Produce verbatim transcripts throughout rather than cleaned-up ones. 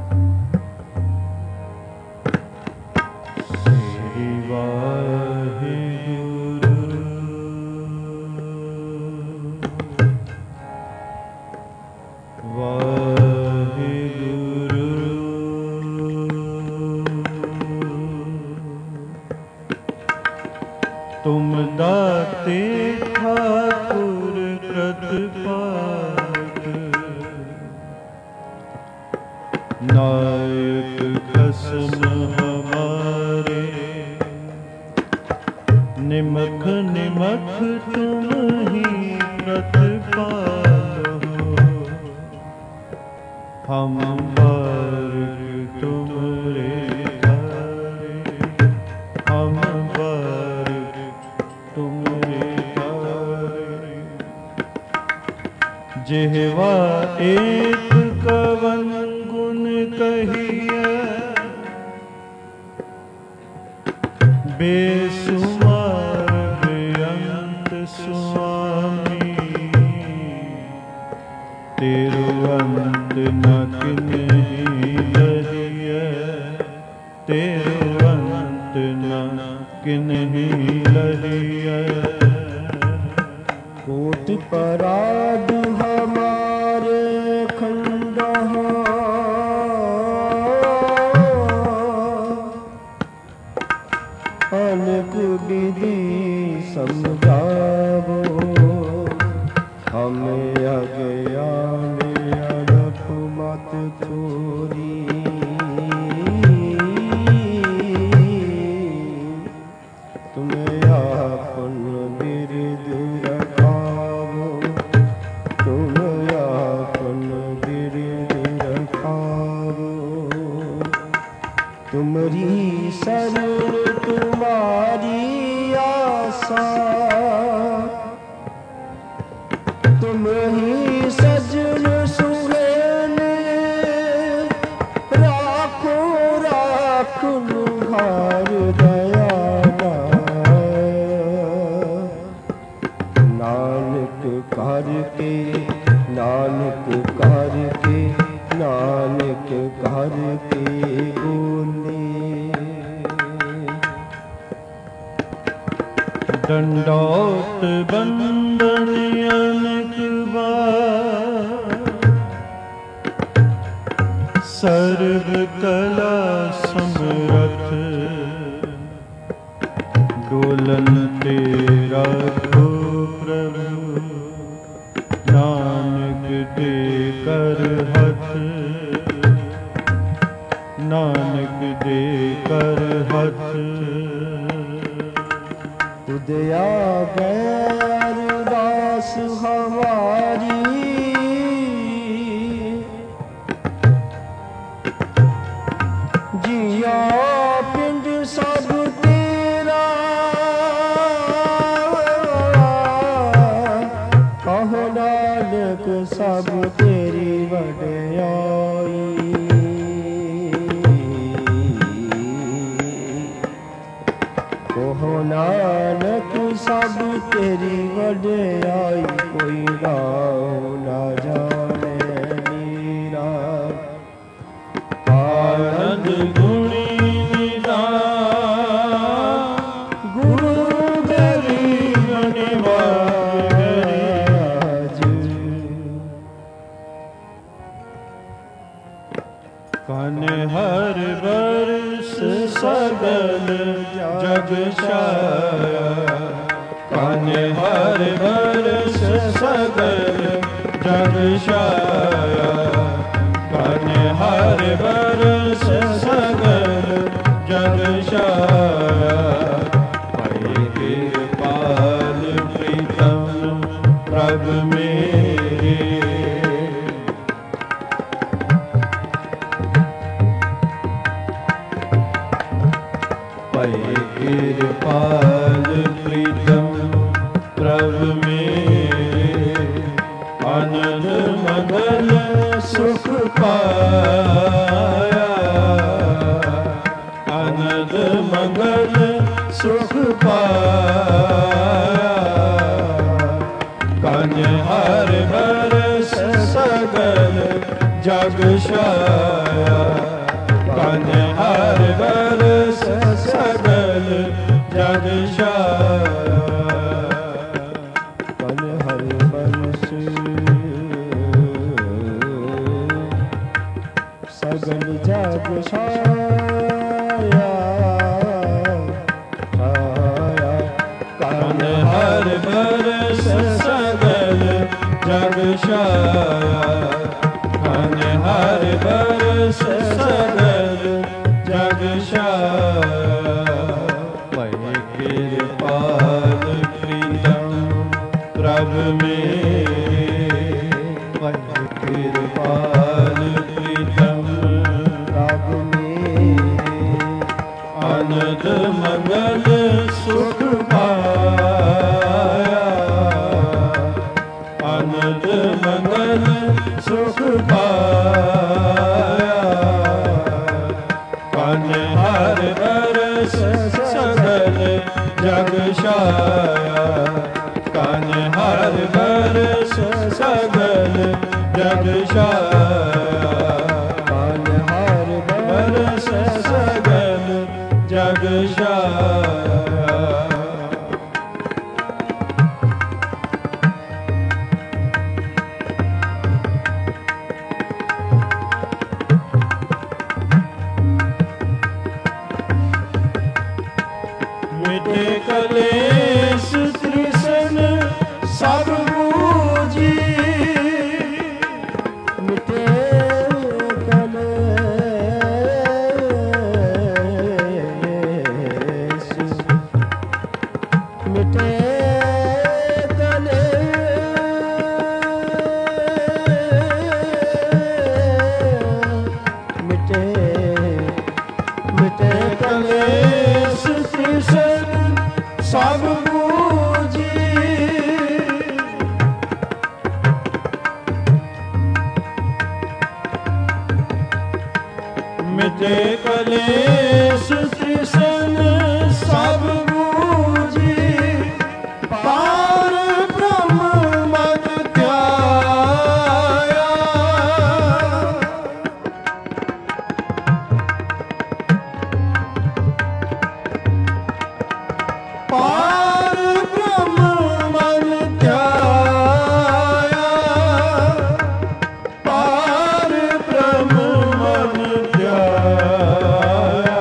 ਤੁਮ ਦਾਤੇ ਠਾਕੁਰ ਪ੍ਰਤਪਾਤ, ਨਾਇਕ ਖਸਮ ਹਮਾਰੇ, ਨਿਮਖ ਨਿਮਖ ਤੁਮ ਹੀ ਪ੍ਰਤਪਾਲ ਹੋ। ਹਮ ਵਰਗ ਤੁਮਰੇ ਧਾਰੇ, ਹਮ ਵਰਗ ਤੁਮਰੇ ਧਾਰੇ। ਜਿਹਵਾ ਏਕ ਕਵਨ ਗੁਣ ਕਹੀਐ, ਬੇਸੁਮਾਰ ਬੇਅੰਤ ਸੁਆਮੀ। ਤੇਰੁ ਅੰਤ ਨ ਕਿਨਹੀ ਲਹੀਐ, ਤੇਰੁ ਅੰਤ ਨ ਕਿਨਹੀ ਲਹੀਐ। ਕੋਟ ਪਰਾਗ ਹਮਾਰੇ ਖੰਡਹ, ਅਨਕ ਵਿਧि ਸਮਝਾਵੋ। ਹਮੇ ਅਗਿਆਨ ਅਨਪ ਮਤ ਥੋਰੀ, ਤੁਮੇ ਆਪਨ ਬਿਰਦ ਰਖਾਵੋ, ਤੁਮ ਆਪਨ ਬਿਰਦ ਰਖਾਵੋ। ਤੁਮਰੀ ਸ਼ਰਨ ਤੁਮਾਰੀ ਆਸਾ, ਤੁਮ ਹੀ ਸਜਣ ਸੁਹੇਨੇ। ਰਾਖੋ ਰਾਖੁ ਘਰ ਦਇਆਲਾ, ਨਾਨਕ ਕਰ ਕੇ, ਨਾਨਕ ਕਰ ਕੇ, ਨਾਨਕ ਕਰ ਕੇ ਬੋਲੇ। ਡੰਡੌਤ ਬੰਦਨ ਅਨਕ ਵਾਰ, ਸਰਬ ਕਲਾ ਸਮਰਥ। ਡੋਲਨ ਤੇ ਰਾਖੋ ਪ੍ਰਭੂ, ਨਾਨਕ ਦੇ ਕਰ ਹੱਥ, ਨਾਨਕ ਦੇ ਕਰ ਹੱਥ। ਉਦਿਆ ਗੈਰ ਦਾਸ ਹਮਾਰੀ, ਜੀਆ ਪਿੰਡ ਸਭ ਤੇਰਾ। ਕਹੋ ਨਾਨਕ ਸਭ ਤੇਰੀ ਵਡਿਆਈ। ਕਹੋ ਨਾਨਕ ਸਭ ਤੇਰੀ ਵਡਿਆਈ। ਕੋਈ ਨਾਉ ਨਾ ਜਾਣੇ ਨੀਰਾ, ਆਨੰਦ ਗੁਣੀ ਨਿਧਾਨ। ਗੁਰੂ ਗਰੀਬ ਨਿਵਾਜ, ਕਨ ਹਰ ਬਰਸ ਸਗਲ ਜਗ ਛਾਇਆ। ਕਨ ਹਰ ਬਰਸ ਸਗਲ ਜਗ ਛਾਇਆ। ਕਨ ਹਰ ਬਰਸ ਸਗਲ ਜਗ ਛਾਇਆ। ਭਈ ਕਿਰਪਾਲ ਪ੍ਰੀਤਮ ਪ੍ਰਭ ਮੇਰੇ, ਭਈ ਕਿਰਪਾਲ ਪ੍ਰੀਤਮ ਪ੍ਰਭ ਮੇਰੇ। ਆਨੰਦ ਮਗਨ ਸੁਖ ਪਾਇਆ, ਆਨੰਦ ਮਗਨ ਸੁਖ ਪਾਇਆ। ਕਨ ਹਰ ਬਰਸ ਸਗਲ ਜਗ ਛਾਇਆ। ਕਨ ਹਰ ਬਰਸ ਸਗਲ ਜਗ ਛਾਇਆ। ਕਨ ਹਰ ਬਰਸ ਸਗਲ ਜਗ ਛਾਇਆ। ਛਾਇਆ ਕਨ ਹਰ ਬਰਸ ਸਗਲ ਜਗ ਛਾਇਆ। ਕਨ ਹਰ ਬਰਸ ਸਗਲ ਜਗ ਛਾਇਆ। ਭਈ ਕਿਰਪਾਲ ਪ੍ਰੀਤਮ ਪ੍ਰਭ ਮੇਰੇ। ਭਈ ਕਿਰਪਾਲ ਪ੍ਰੀਤਮ ਪ੍ਰਭ ਮੇਰੇ। ਆਨੰਦ ਮੰਗਲ ਸੁਖ ਪਾਇਆ। ਆਨੰਦ ਮੰਗਲ ਸੁਖ ਪਾਇਆ। ਕਨ ਹਰ ਬਰਸ ਸਗਲ ਜਗ ਛਾਇਆ। ਕਨ ਹਰ ਬਰਸ ਸਗਲ ਜਗ ਛਾਇਆ। ਕਨ ਹਰ ਬਰਸ ਸਗਲ ਜਗ ਛਾਇਆ। ਮਿਟੇ ਕਲੇਸ਼ ਤ੍ਰਿਸ਼ਨ ਸਭ ਬੂਝੀ। ਮਿਟੇ ਕਲੇਸ਼। ਮਿਟੇ ਕਲੇਸ਼। ਮਿਟੇ ਮਿਟੇ ਕਲੇਸ਼ ਤ੍ਰਿਸ਼ਨ ਸਭ ਬੂਝੀ। ਮਿਟੇ ਕਲੇਸ਼ ਤ੍ਰਿਸ਼ਨ ਸਭ ਬੂਝੀ। ਪਾਰ ਬ੍ਰਹਮ ਮਨ ਧਿਆਇਆ। ਪਾਰ ਬ੍ਰਹਮ ਮਨ ਧਿਆਇਆ। ਪਾਰ ਬ੍ਰਹਮ ਮਨ ਧਿਆਇਆ।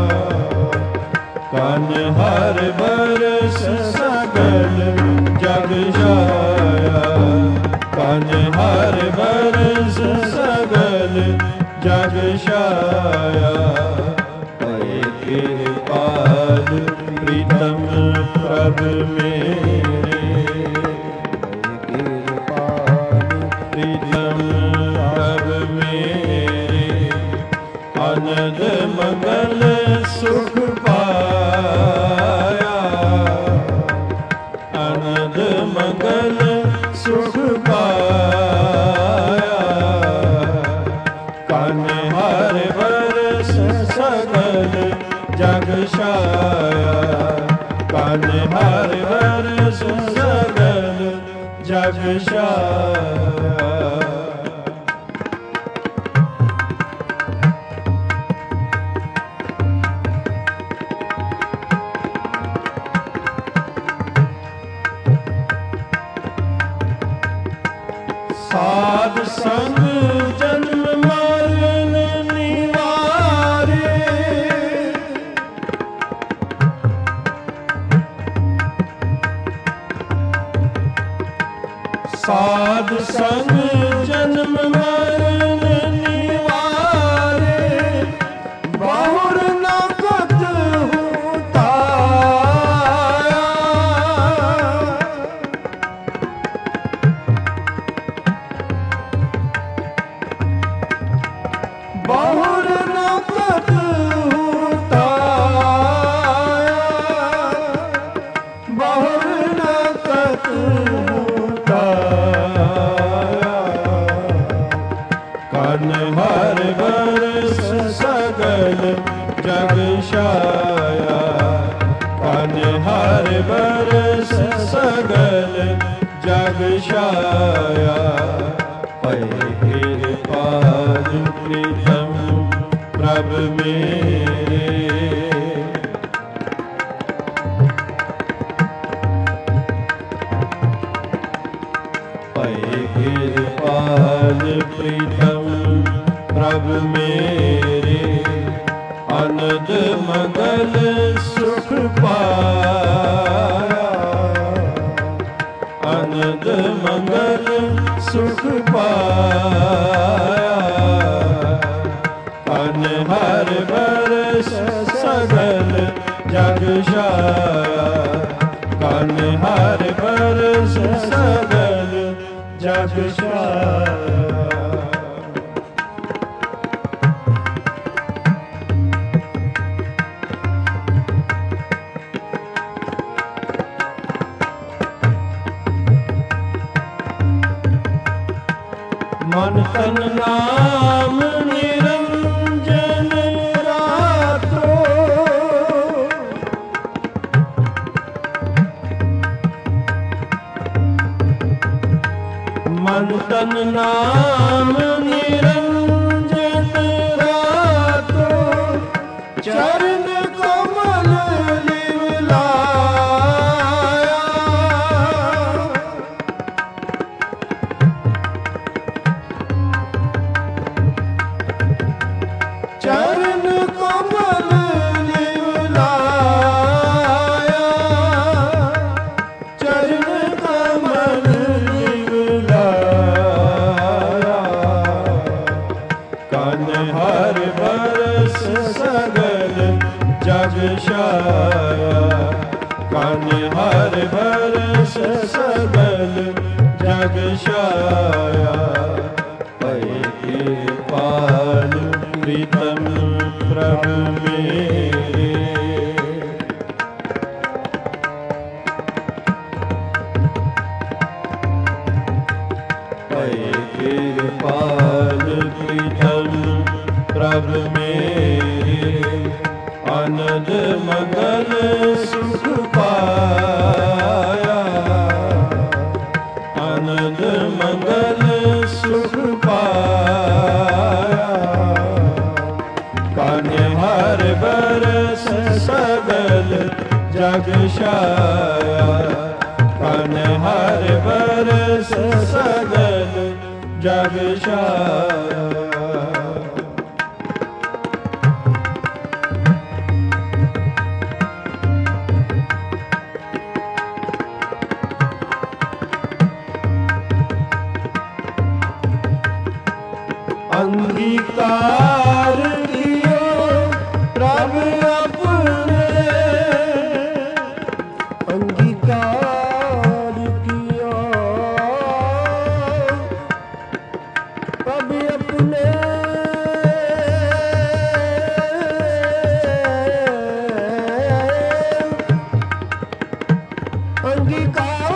ਕਨ ਹਰ ਬਰਸ ਸਗਲ ਜਗ ਛਾਇਆ। ਕਨ ਹਰ ਬਰਸ ਸਗਲ ਜਗ ਛਾਇਆ। ਭਈ ਕਿਰਪਾਲ ਪ੍ਰੀਤਮ ਪ੍ਰਭ ਮੇਰੇ। ਕਿਰਪਾਲ ਪ੍ਰੀਤਮ ਪ੍ਰਭ ਮੇਰੇ। ਆਨੰਦ ਮੰਗਲ ਸੁਖ ਪਾਇਆ। ਆਨੰਦ ਮੰਗਲ ਸੁਖ ਪਾਇਆ। ਕਨ ਹਰ ਬਰਸ ਸਗਲ ਜਗ ਛਾਇਆ। ਕਨ ਹਰ ਬਰਸ ਸਗਲ ਜਗ ਛਾਇਆ। ਸਾਧ ਸੰਗ ਜਨਮ ਮਰਨ ਨਿਵਾਰੇ। ਸਾਧ ਸੰਗ ਜਨਮ ਮਰਨ ਨਿਵਾਰੇ। ਬਹੁਰ ਨਾ ਕਤ ਹੂੰ ਤਾਇਆ। ਬਹੁਰ ਨਾ ਕਤ ਹੂੰ ਤਾਇਆ। ਬਹੁਰ ਨਾ ਕਤ ਹੂੰ ਤਾਇਆ। ਕਨ ਹਰ ਬਰਸ ਸਗਲ ਜਗ ਛਾਇਆ। ਕਨ ਹਰ ਬਰਸ ਸਗਲ ਜਗ ਛਾਇਆ। ਭਈ ਕਿਰਪਾ ਪ੍ਰੀਤਮ ਪ੍ਰਭ ਮੇਰੇ। ਭਏ ਕਿਰਪਾਲ ਪ੍ਰੀਤਮ ਪ੍ਰਭ ਮੇਰੇ, ਅਨੰਦ ਮੰਗਲ ਸੁਖ ਪਾਇਆ, ਅਨੰਦ ਮੰਗਲ ਸੁਖ ਪਾਇਆ। ਅਨ ਹਰ ਬਰਸ ਸਗਲ ਜਗ ਛਾਇਆ, ਕਨ ਹਰ ਬਰਸ ਸਗਲ ਜਗ ਛਾਇਆ। ਮਨ ਤਨ ਨਾਮ ਨਿਰੰਜਨ ਰਾਤੋ, ਮਨ ਤਨ ਨਾਮ ਨਿਰੰਜਨ ਰਾਤੋ, ਚਰਨ ਕਮਲ ਲਿਵ ਲਾਇਆ। ਚਰਨ ਕਮਲ ਲਿਵ ਲਾਇਆ, ਚਰਨ ਕਮਲ ਲਿਵ ਲਾਇਆ। ਕਨ ਹਰ ਬਰਸ ਸਗਲ ਜਗ ਛਾਇਆ, ਕਨ ਹਰ ਬਰਸ ਸਗਲ ਜਗ ਛਾਇਆ। ਭਏ ਕਿਰਪਾਲ ਪ੍ਰੀਤਮ ਪ੍ਰਭ ਮੇਰੇ। ਭਏ ਕਿਰਪਾਲ ਪ੍ਰੀਤਮ ਪ੍ਰਭ ਮੇਰੇ, ਆਨੰਦ ਮੰਗਲ ਸੁਖ ਪਾਇਆ, ਆਨੰਦ ਮੰਗਲ ਸੁਖ ਪਾਇਆ। ਕਨ ਹਰ ਬਰਸ ਸਗਲ ਜਗ ਛਾਇਆ, ਕਨ ਹਰ ਬਰਸ ਸਗਲ ਜਗ ਛਾਇਆ। ਅੰਗੀਕਾਰ ਕੀਓ ਪ੍ਰਭ ਆਪਣੇ, ਅੰਗੀਕਾਰ ਕੀਓ ਪ੍ਰਭ ਆਪਣੇ। ਅੰਗੀਕਾਰ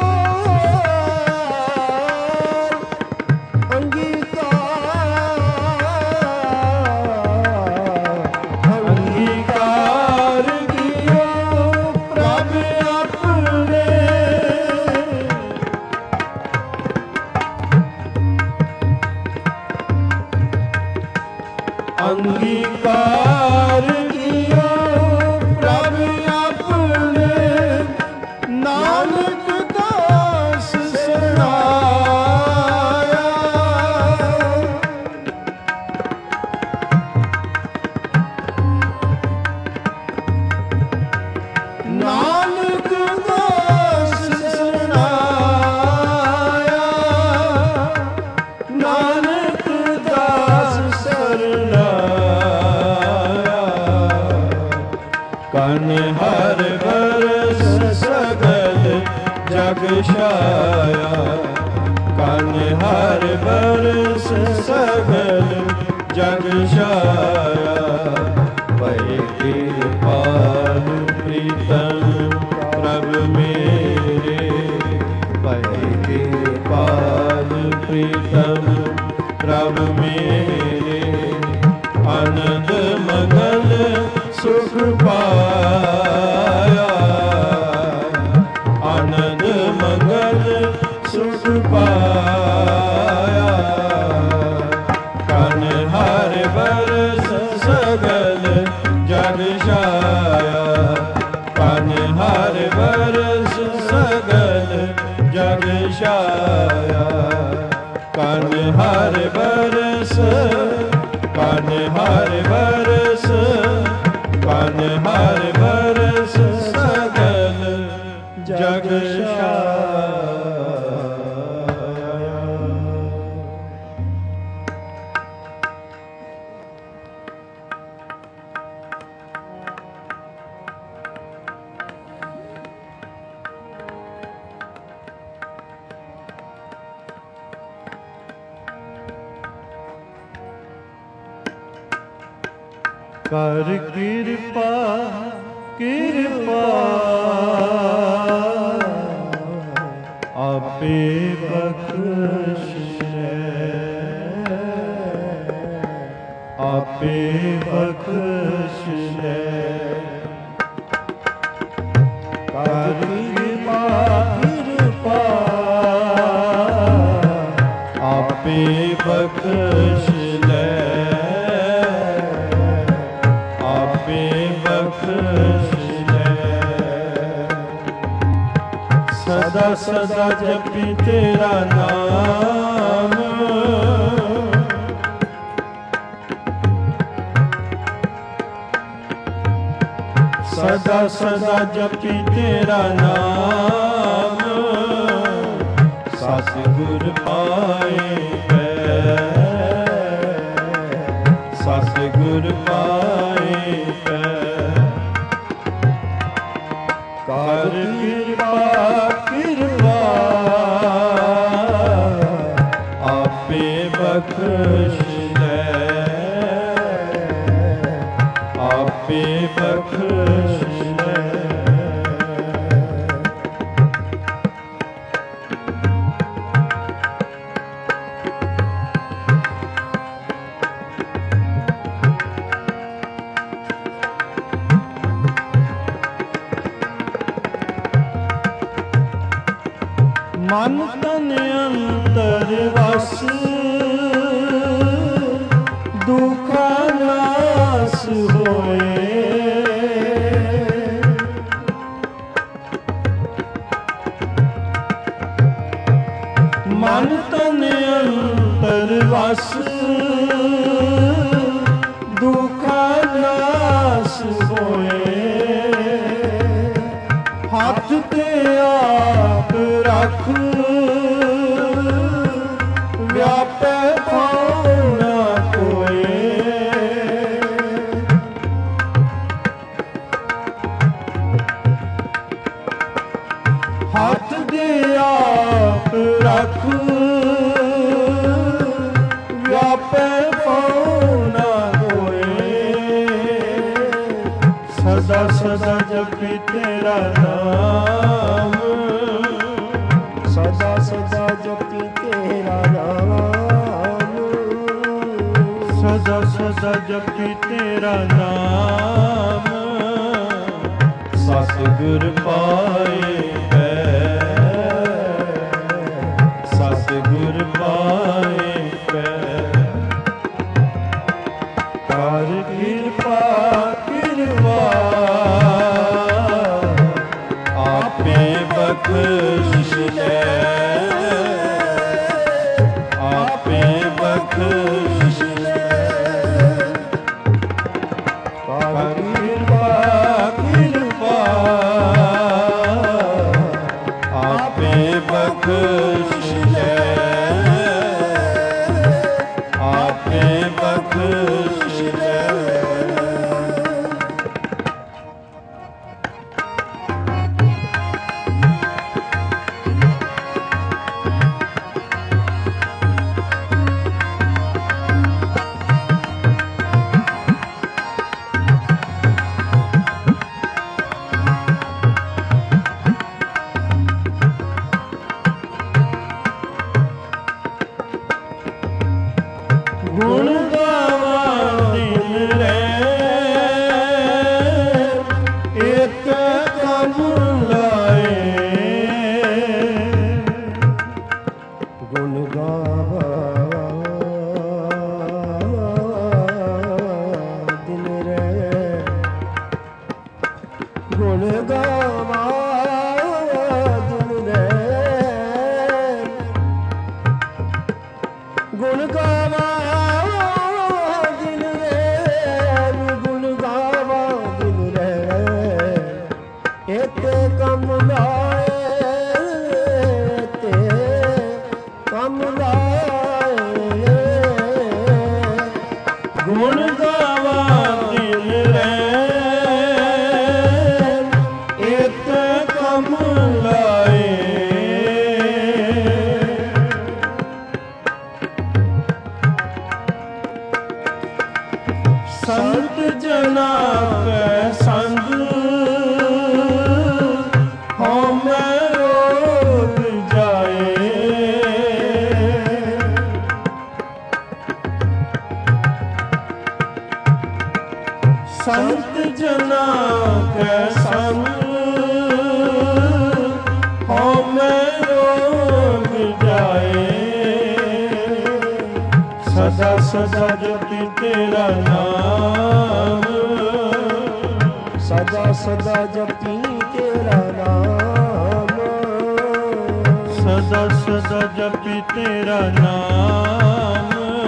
ਅੰਗੀਕਾਰ ਕੀਓ ਪ੍ਰਭ ਆਪਣੇ, ਨਾਨਕ ਦਾਸ ਸਰਨਾਇਆ। ਨਾਨਕ ਦਾਸ ਸਰਨਾਇਆ, ਨਾਨਕ ਦਾਸ ਸਰਨਾਇਆ। ਕਨ ਹਰ ਬਰਸ ਸਗਲ ਜਗ ਛਾਇਆ, ਕਨ ਹਰ ਬਰਸ ਸਗਲ ਜਗ ਛਾਇਆ। ਭਏ ਕਿਰਪਾਲ ਪ੍ਰੀਤਮ ਪ੍ਰਭ ਮੇਰੇ, ਭਏ ਕਿਰਪਾਲ ਪ੍ਰੀਤਮ ਪ੍ਰਭ ਮੇਰੇ। ਆਨੰਦ ਮੰਗਲ ਸੁਖ ਪਾਇਆ, ਆਨੰਦ ਮੰਗਲ ਸੁਖ ਪਾਇਆ। ਕਨ ਹਰ ਕਰ ਕਿਰਪਾ ਕਿਰਪਾ ਆਪੇ ਬਖਸ਼ੈ ਆਪੇ ਬਖਸ਼ੈ ਕਰ ਕਿਰਪਾ ਕਿਰਪਾ ਆਪੇ ਬਖਸ਼ ਲੈ ਆਪੇ ਬਖਸ਼ ਲੈ ਸਦਾ ਸਦਾ ਜਪੀ ਤੇਰਾ ਨਾਮ ਸਦਾ ਸਦਾ ਜਪੀ ਤੇਰਾ ਨਾਮ ਸਤਿਗੁਰ ਪਾਏ ਪੈ ਸਤਿਗੁਰ ਪਾਏ ਪੈ ਕਰ ਕਿਰਪਾ ਕਿਰਪਾ ਆਪੇ ਬਖਸ਼ ਲੈ ਆਪੇ ਬਖਸ਼ ਲੈ ਮਨ ਤਨ ਅੰਤਰ ਵਸ ਦੁਖਾ ਨਾਸ ਹੋਏ ਮਨ ਤਨ ਅੰਤਰ ਵਸ ਦੁਖਾ ਨਾਸ ਹੋਏ ਹੱਥ ਤੇ ਆਪ ਰੱਖ ਵਿਆਪੈ ਭਾਉ ਨਾ ਕੋਏ ਹੱਥ ਦੇ ਆਪ ਰੱਖ ਵਿਆਪੈ ਭਾਉ ਨਾ ਕੋਏ ਸਦਾ ਸਦਾ ਜਪੀ ਤੇਰਾ ਨਾਮ ਸਦਾ ਸਦਾ ਜਪੀ ਤੇਰਾ ਨਾਮ ਸਦਾ ਸਦਾ ਜਪੀ ਤੇਰਾ ਨਾਮ ਸਤਿਗੁਰ ਪਾਏ ਪੈ ਸਤਿਗੁਰ ਪਾਏ ਪੈ ਕਰ ਕਿਰਪਾ ਕਿਰਪਾ ਆਪੇ ਬਖਸ਼ ਲੈ ਆਪੇ ਬਖਸ਼ ਲੈ ਕਰ ਕਿਰਪਾ ਕਿਰਪਾ ਆਪੇ ਬਖਸ਼ ਲੈ ਆਪੇ ਬਖਸ਼ ਲੈ ਗੁਣ ਗਾਵਾਂ ਦਿਨ ਰਹਿ ਇੱਕ ਕੰਮ ਲਾਏ ਗੁਣ ਗਾਵਾ ਦਿਨ ਰਹਿ ਗੁਣ ਗਾਵਾ ਦਿਨ ਰਹਿ ਗੁਣ ਗਾਵਾ ਦਿਨ ਰਹਿ ਗੁਣ ਗਾਵਾ ਦਿਨ ਰਹਿ ਇੱਕ ਕੰਮ ਲਾਏ ਤੇ ਕੰਮ ਲਾਏ ਗੁਣ ਗਾਵਾ ਦਿਨ ਰਹਿ ਇੱਕ ਕੰਮ ਲਾਏ ਸੰਤ ਜਨਾ ਕੈ ਸੰਗ ਹਉ ਮੈਂ ਰੋਗ ਜਾਏ। ਸੰਤ ਜਨਾ ਕੈ ਸੰਗ ਹਉ ਮੈਂ ਰੋਗ ਜਾਏ। ਸਦਾ ਸਦਾ ਜਪੀ ਤੇਰਾ ਨਾਮ, ਸਦਾ ਸਦਾ ਜਪੀ ਤੇਰਾ ਨਾਮ, ਸਦਾ ਸਦਾ ਜਪੀ ਤੇਰਾ ਨਾਮ।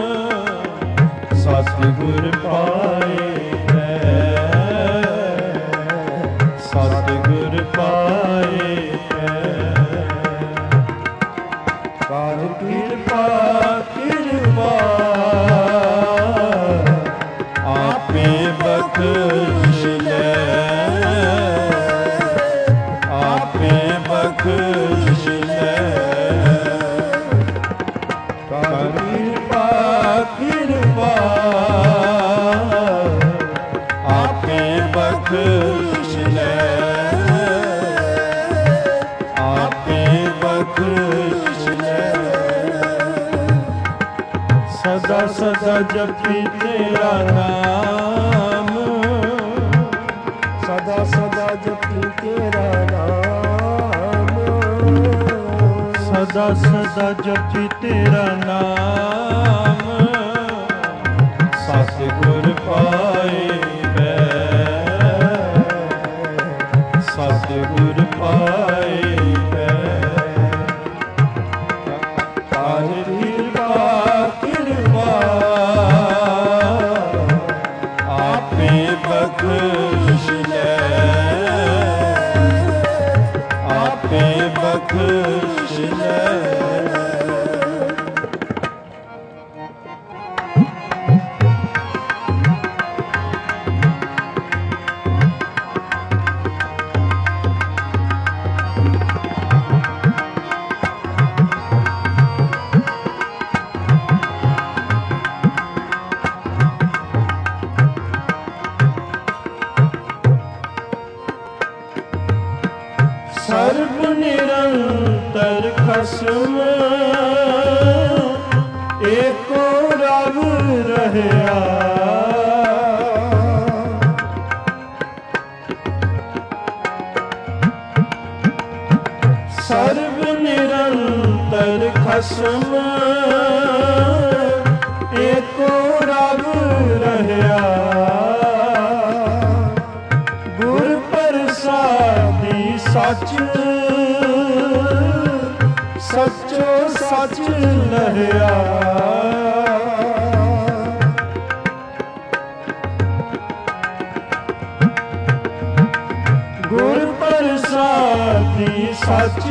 ਸਤਿਗੁਰ ਪਾਏ ਹੈ, ਸਤਿਗੁਰ ਪਾਏ ਹੈ। ਕਰ ਕਿਰਪਾ ਕਿਰਪਾ ਆਪੇ ਬਖਸ਼ ਲੈ, ਆਪੇ ਬਖਸ਼ ਲੈ। ਕਰ ਕਿਰਪਾ ਕਿਰਪਾ ਆਪੇ ਬਖਸ਼ ਲੈ, ਆਪੇ ਬਖਸ਼ ਲੈ। ਸਦਾ ਸਦਾ ਜਪੀ ਤੇਰਾ ਨਾਮ, ਸਦਾ ਸਦਾ ਜਪੀ ਤੇਰਾ ਨਾਮ, ਸਦਾ ਸਦਾ ਜਪੀ ਤੇਰਾ ਨਾਮ। ਸਤਿਗੁਰ ਪਾਏ ਹੈ, ਸਤਿਗੁਰ ਪਾਏ ਹੈ। ਕਰ ਕਿਰਪਾ ਕਿਰਪਾ ਆਪੇ ਬਖਸ਼ ਲੈ, ਆਪੇ ਬਖਸ਼ ਲੈ। ਸਰਬ ਨਿਰੰਤਰ ਖਸਮ ਏਕੋ ਰਬ ਰਹਿਆ। ਸਰਬ ਨਿਰੰਤਰ ਖਸਮ ਏਕੋ ਰਬ ਰਹਿਆ। ਗੁਰ ਪ੍ਰਸਾਦੀ ਸੱਚ ਸੱਚੋ ਸੱਚ ਲਹਿਆ। ਗੁਰ ਪ੍ਰਸਾਦੀ ਸੱਚ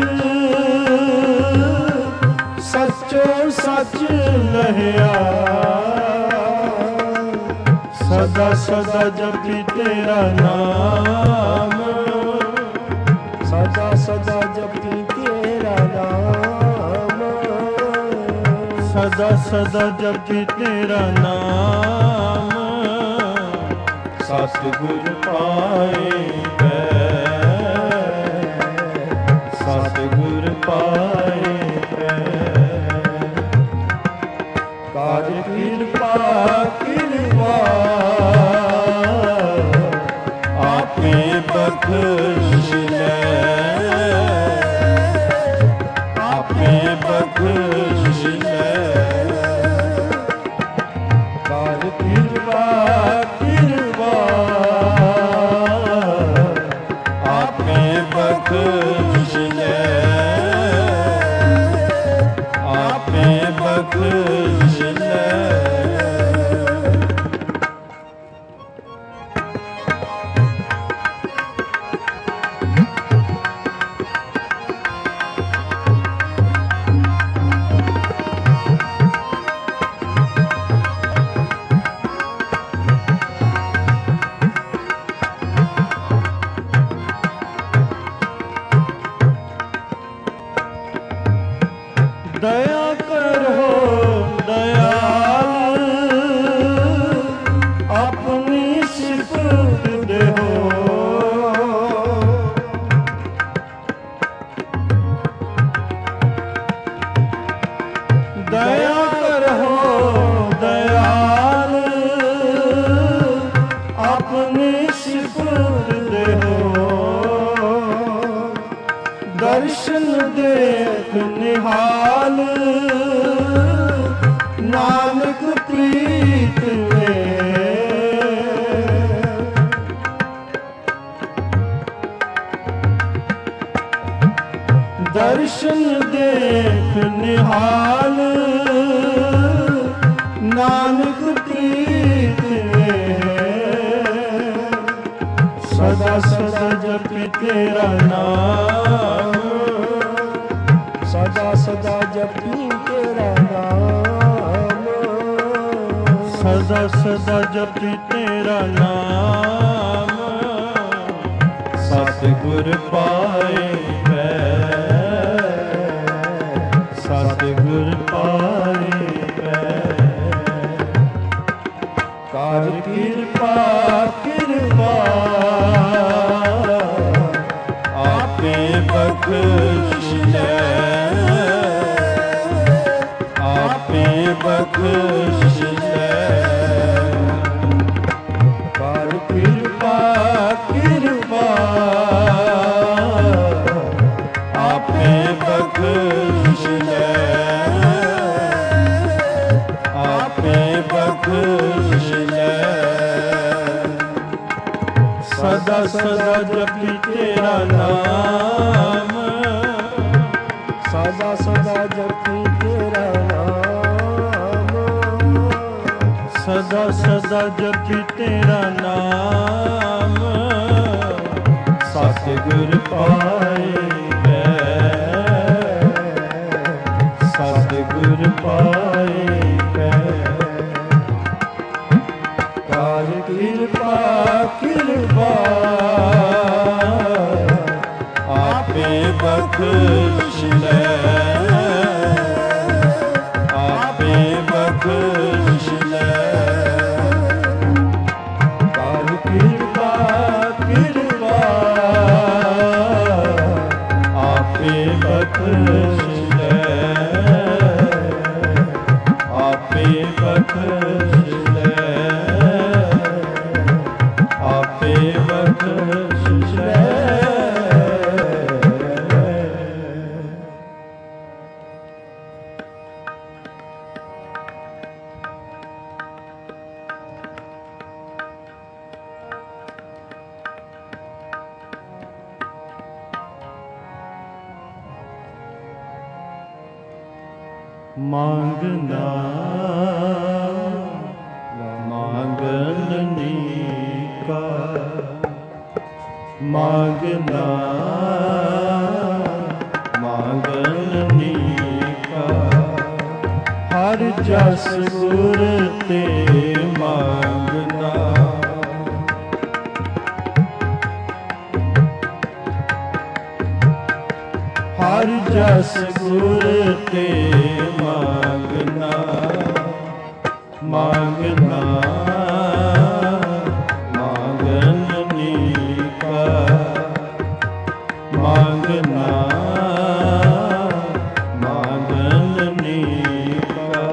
ਸੱਚੋ ਸੱਚ ਲਹਿਆ। ਸਦਾ ਸਦਾ ਜਪੀ ਤੇਰਾ ਨਾਮ, ਸਦਾ ਸਦਾ ਜਪੀ ਤੇਰਾ ਨਾਮ, ਸਦਾ ਸਦਾ ਜਪੀ ਤੇਰਾ ਨਾਮ। ਸਤਿਗੁਰ ਪਾਏ ਹੈ, ਸਤਿਗੁਰ ਪਾਏ ਹੈ। ਕਰ ਕਿਰਪਾ ਕਿਰਪਾ ਆਪੇ ਬਖਸ਼ ਲੈ, ਆਪੇ ਬਖਸ਼ ਲੈ। ਕਰ ਕਿਰਪਾ ਕਿਰਪਾ ਆਪੇ ਬਖਸ਼ ਲੈ, ਆਪੇ ਬਖਸ਼ ਲੈ। प्रीत वे दर्शन देख निहाल नानक प्रीत वे सदा सदा जपि तेरा नाम सदा सदा जपी तेरा नाम सदा सदा जपि तेरा नाम सतगुर पाए सतगुर पाए कर कृपा कृपा आपे बख्श ले आपे बख्श ले कर कृपा कृपा आपे बख्श ले आपे बख्श ले सदा सदा जपि तेरा नाम सदा सदा जपी तेरा नाम सदा सदा जपि तेरा नाम सतगुर पाए सतगुर पाए कर कृपा कृपा आपे बख्श ले आपे बख्श ले कर कृपा कृपा आपे बख्श ले आपे बख्श ले आपे बख्श ले मांगना मांगनी का मांगना मांगनी का हर जस गुर ते मांगना हर जस गुर ते मांगना मांगना मांगनी का मांगना मांगनी का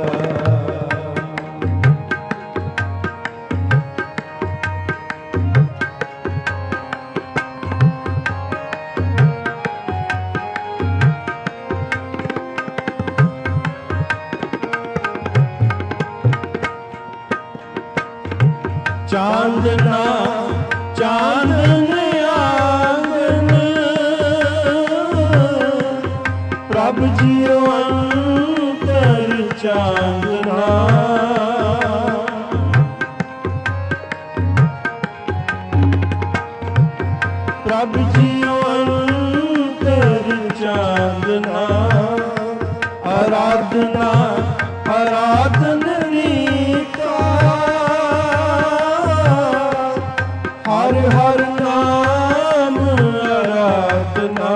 चांदना चांदन आंगन प्रभ जियो अंतर चांदना प्रभ जियो अंतर चांदना आराधना आराधन हर हर नाम आराधना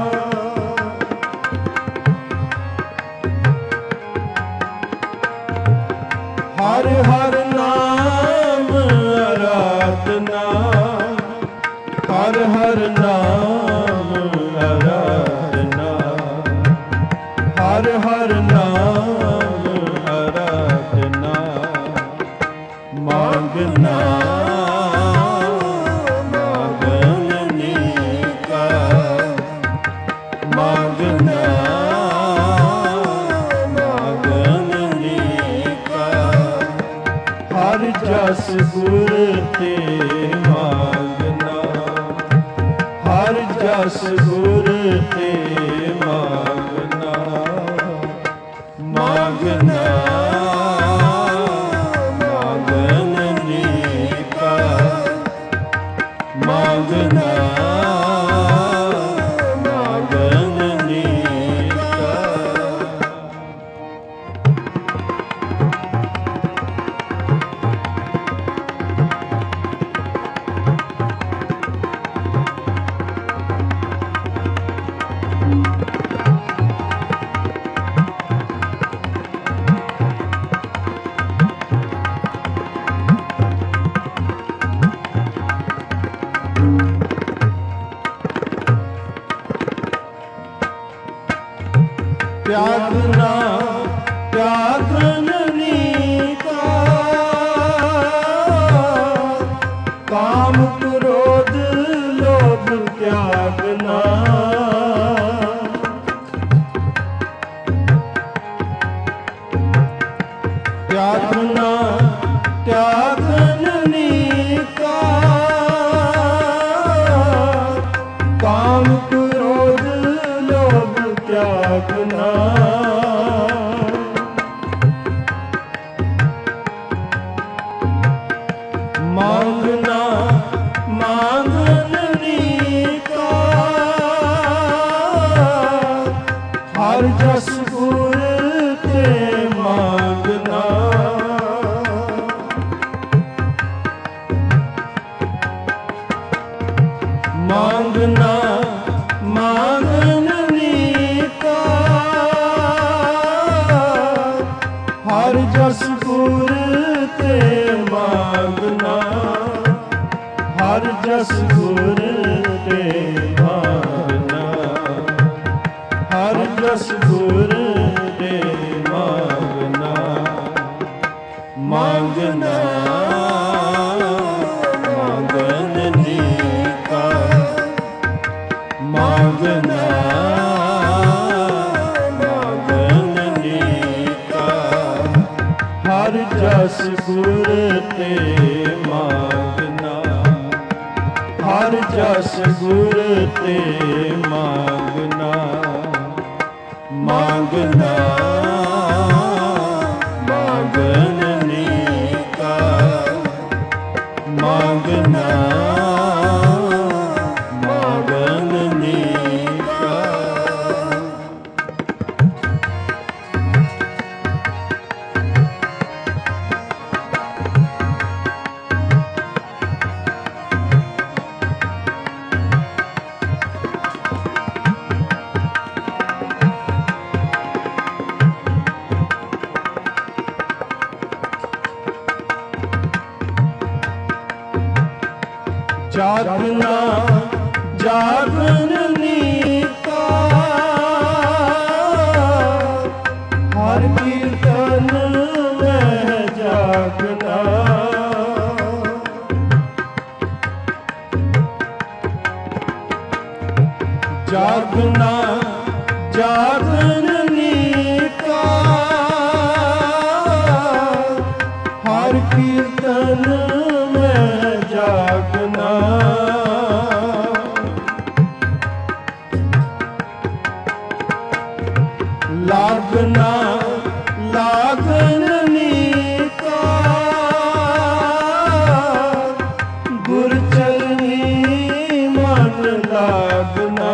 हर हर नाम आराधना हर हर नाम आराधना हर हर नाम आराधना मांगना मांगना मांगनी का ਹਰ ਜਸ ਗੁਰ ਤੇ ਮੰਗਣਾ, ਹਰ ਜਸ ਗੁਰ ਤੇ ਮੰਗਣਾ, ਮੰਗਣਾ ਮੰਗਨ ਨੀਕਾ, ਮੰਗਣਾ ਮੰਗਨ ਨੀਕਾ। त्यागना त्यागन नीका, काम क्रोध लोभ त्यागना, त्यागना त्यागन नीका, काम क्रोध लोभ त्यागना, मांगना मांगन नीका, हर जस गुर ते मांगना, मांगना मांगन नीका, हर जस गुर ते मांगना, हर जस गुर ते मांगना, हर जस गुर ते मांगना, मांगना मांगन नीका, मांगना मांगन नीका, हर जस गुर ते मांगना, हर जस गुर ते मांगना, मांगना मांगन नीका, मांगना मांगन नीका। जागना जागन नीका, हर कीर्तन में जागना, जागना जागन नीका, हर कीर्तन में जागना, लागना लागन नीका, गुर चरनी मन लागना,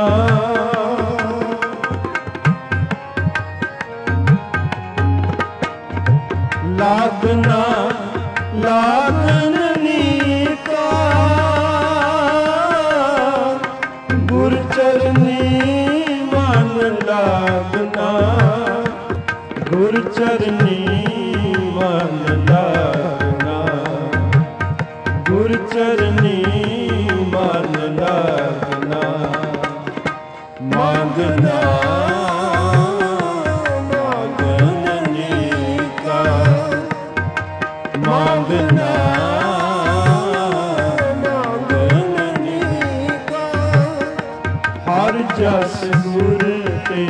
लागना लागन नीका, गुर चरनी मन लागना, गुर चरनी मन लागना, गुर चरनी मन लागना, मांगना मांगन नीका, मांगना मांगन नीका, हर जस गुर ते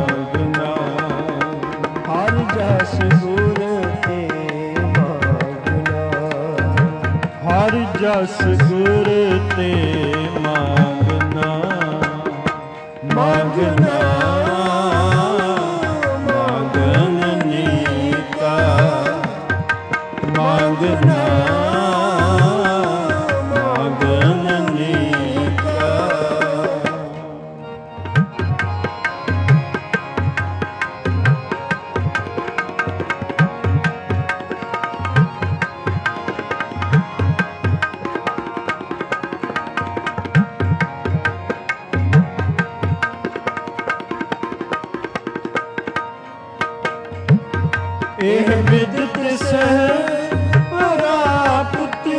मांगना, हर जस गुर ते मांगना, ਹਰ ਜਸ ਗੁਰ ਤੇ ਮੰਗਨਾ ਮੰਗਨਾ ਮੰਗਨ ਨੀਕਾ ਮੰਗਨਾ ਮੰਗਨ ਨੀਕਾ। ਇਹ ਬਿਦਤ ਸਹਿ ਪ੍ਰਾਪਤੀ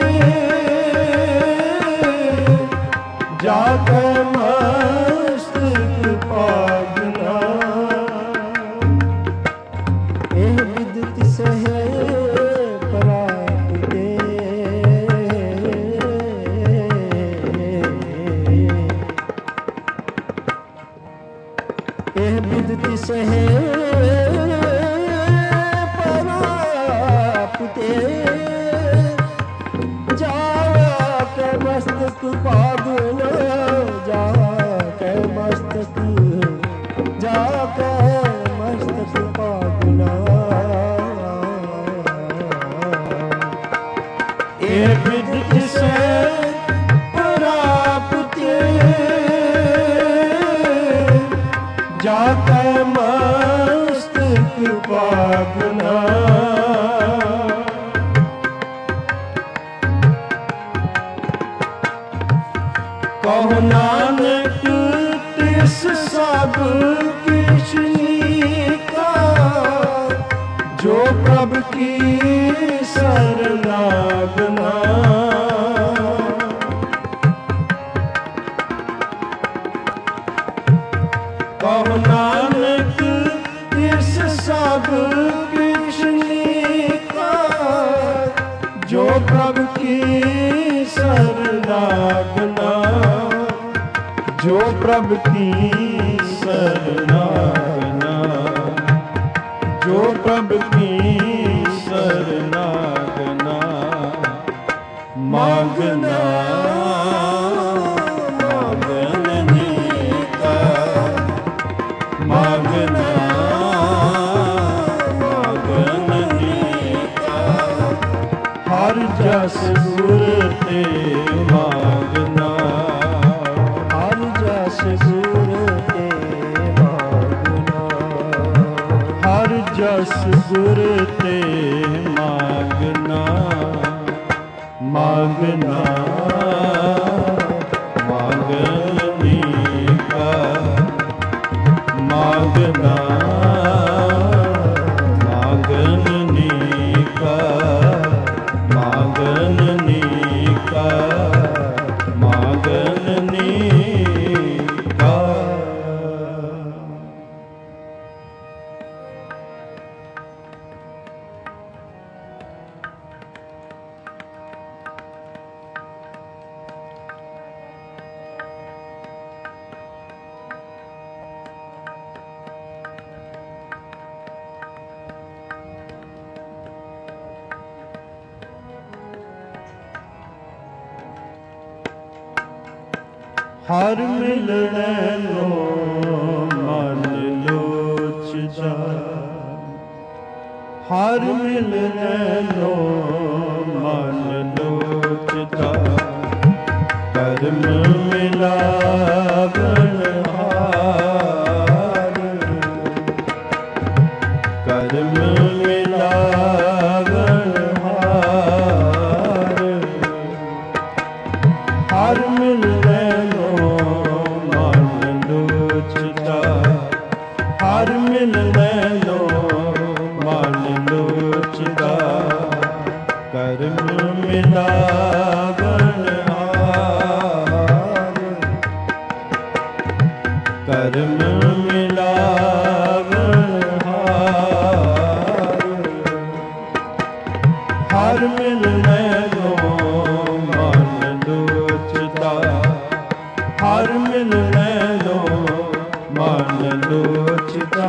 ਜਾ ਕੇ ਮਸਤਕ ਪਾਗਨਾ। ਇਹ ਬਿਦਤ ਸਹਿ ਪ੍ਰਾਪਤੀ ਇਹ ਬਿਦਤ ਸਹਿ मस्तक पागना जाके मस्तक जाके मस्तक पागना। ये बिदत से प्राप्ति जाके मस्तक पागना। कहो नानक तिस सब किछ नीका जो प्रभु की शरणागना। कहो नानक तिस सब किछ नीका जो प्रभु की शरणागना। जो प्रभु की शरणागना जो प्रभु की शरणागना। मांगना मांगन नीका मांगना मांगन नीका। हर जस गुर ते मांगना गुर ते मांगना। हर जस गुर ते मांगना मांगना मांगन नीका मांगना मांगन नीका मांगन नीका मांगन नीका। हर मिलने नो मन लोचदा हर मिलने नो मन लोचदा। कर्म मिलावन हार कर्म मिलावन हार। हर मिलने हर मिलने लो मन लोचदा। कर्म मिलावन हार कर्म मिलावन हार। हर मिलने लो मन लोचदा हर मिलने लो मन लोचदा।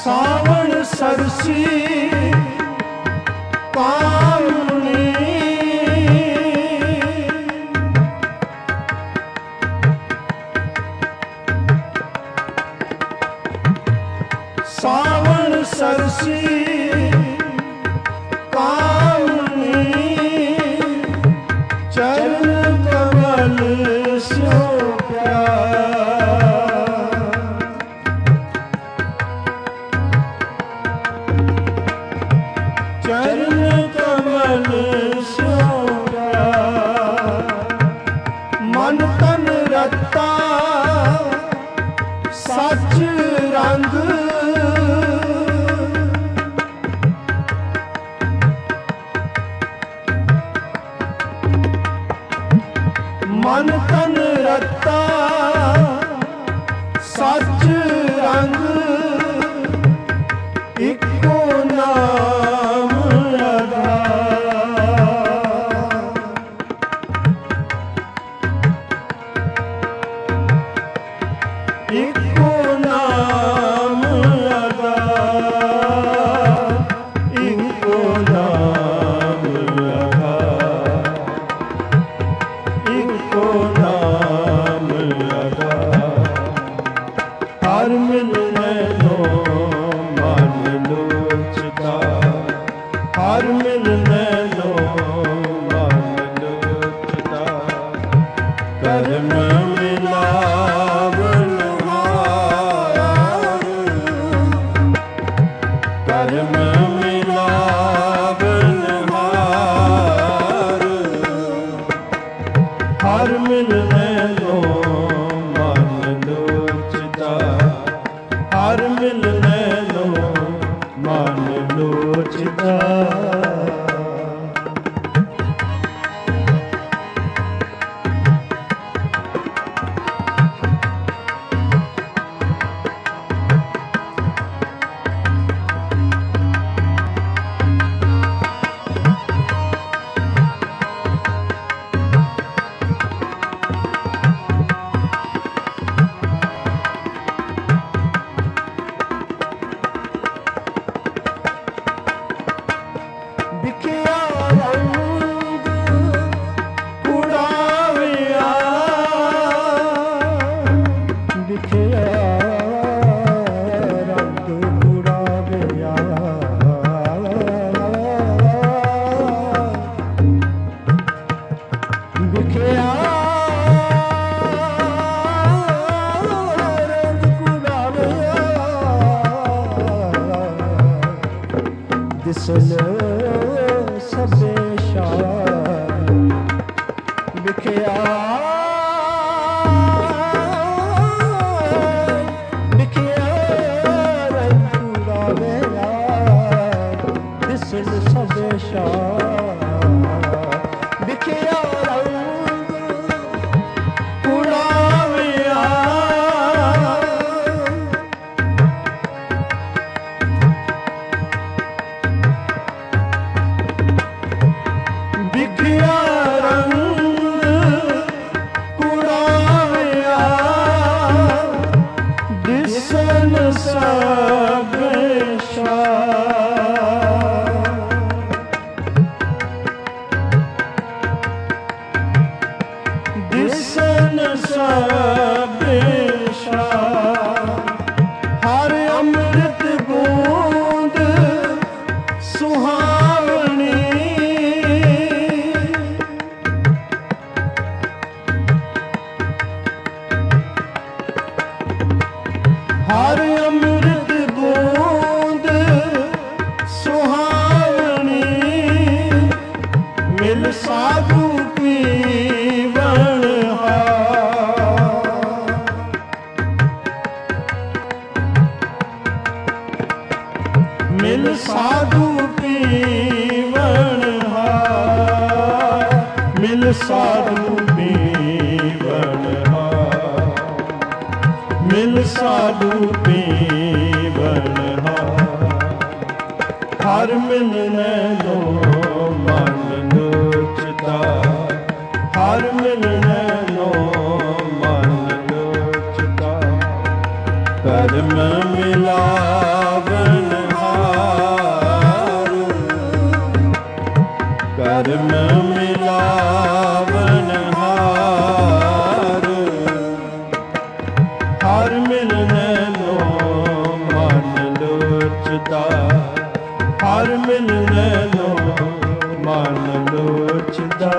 ਸਾਵਣ ਸਰਸੀ ਕਾਮਨੀ ਸਾਵਣ ਸਰਸੀ ਕਾਮਨੀ ਚਰਨ ਕਮਲ ਸਿਓ ਪਿਆਰ ਚਰਨ ਕਮਲ ਸਿਓ ਪਿਆਰ ਮਨ ਤਨ ਰਤਾ ਸੱਚ ਰੰਗ ਮਨ ਤਨ ਰਤਾ ਸੱਚ ਰੰਗ ਇੱਕੋ ਨਾਮ ਆਧਾਰ ਇੱਕੋ ਨਾਮ ਆਧਾਰ ਇੱਕੋ ਨਾਮ ਆਧਾਰ ਇੱਕੋ ਨਾਮ ਆਧਾਰ ਹਰ ਮਿਲਨੇ ਲੋ ਮਨ ਲੋਚਦਾ ਹਰ ਮਿਲਨੇ ਲੋ ਮਨ ਲੋਚਦਾ ਕਰਮ ਮਿਲਾਵਨ ਹਾਰ ਕਰਮ ਮਿਲਾਵਨ ਹਾਰ ਹਰ ਮਿਲਨੇ ਲੋ ਮਨ ਲੋਚਦਾ ਹਰ ਮਿਲਨੇ ਲੋ ਮਨ ਲੋਚਦਾ ਦਿਸਨ ਸਭੇ ਸ਼ਾਰ ਵਿਖਿਆ ਵਿਖਿਆ ਰੰਗ ਕੁੜਾਵੇ ਯਾਰ ਦਿਸਨ ਸਭੇ ਸ਼ਾਰ ਵਿਖਿਆ ਰੰਗ ਕੁੜਾਵੇ ਯਾਰ ਵਿਖਿਆ ਰੰਗ ਕੁੜਾਵਿਆ ਦਿਸਨ ਸਭੇ ਸ਼ਾਰ ਦਿਸਨ ਸਭੇ ਸ਼ਾਰ ਹਰ ਅੰਮ੍ਰਿਤ ਬੂੰਦ ਸੁਹਾਵਣੀ ਹਰ ਅੰਮ੍ਰਿਤ ਬੂੰਦ ਸੁਹਾਵਣੀ ਮਿਲ ਸਾਧੂ ਪੀਵਣ ਹਾਰ ਮਿਲ ਸਾਧੂ ਪੀਵਣ ਹਾਰ ਮਿਲ ਸਾਧੂ ਪੀਵਣ ਹਾਰ ਮਿਲ ਸਾਧੂ ਪੀਵਣ ਹਾਰ ਹਰ ਮਿਲਨੇ ਲੋ ਮਨ ਲੋਚਦਾ ਹਰ ਮਿਲਨੇ ਲੋ ਮਨ ਲੋਚਦਾ ਕਰ ਕਰਮ ਮਿਲਾਵਨ ਹਾਰ, ਕਰਮ ਮਿਲਾਵਨ ਹਾਰ, ਹਰ ਮਿਲਨੇ ਲੋ ਮਨ ਲੋਚਦਾ, ਹਰ ਮਿਲਨੇ ਲੋ ਮਨ ਲੋਚਦਾ।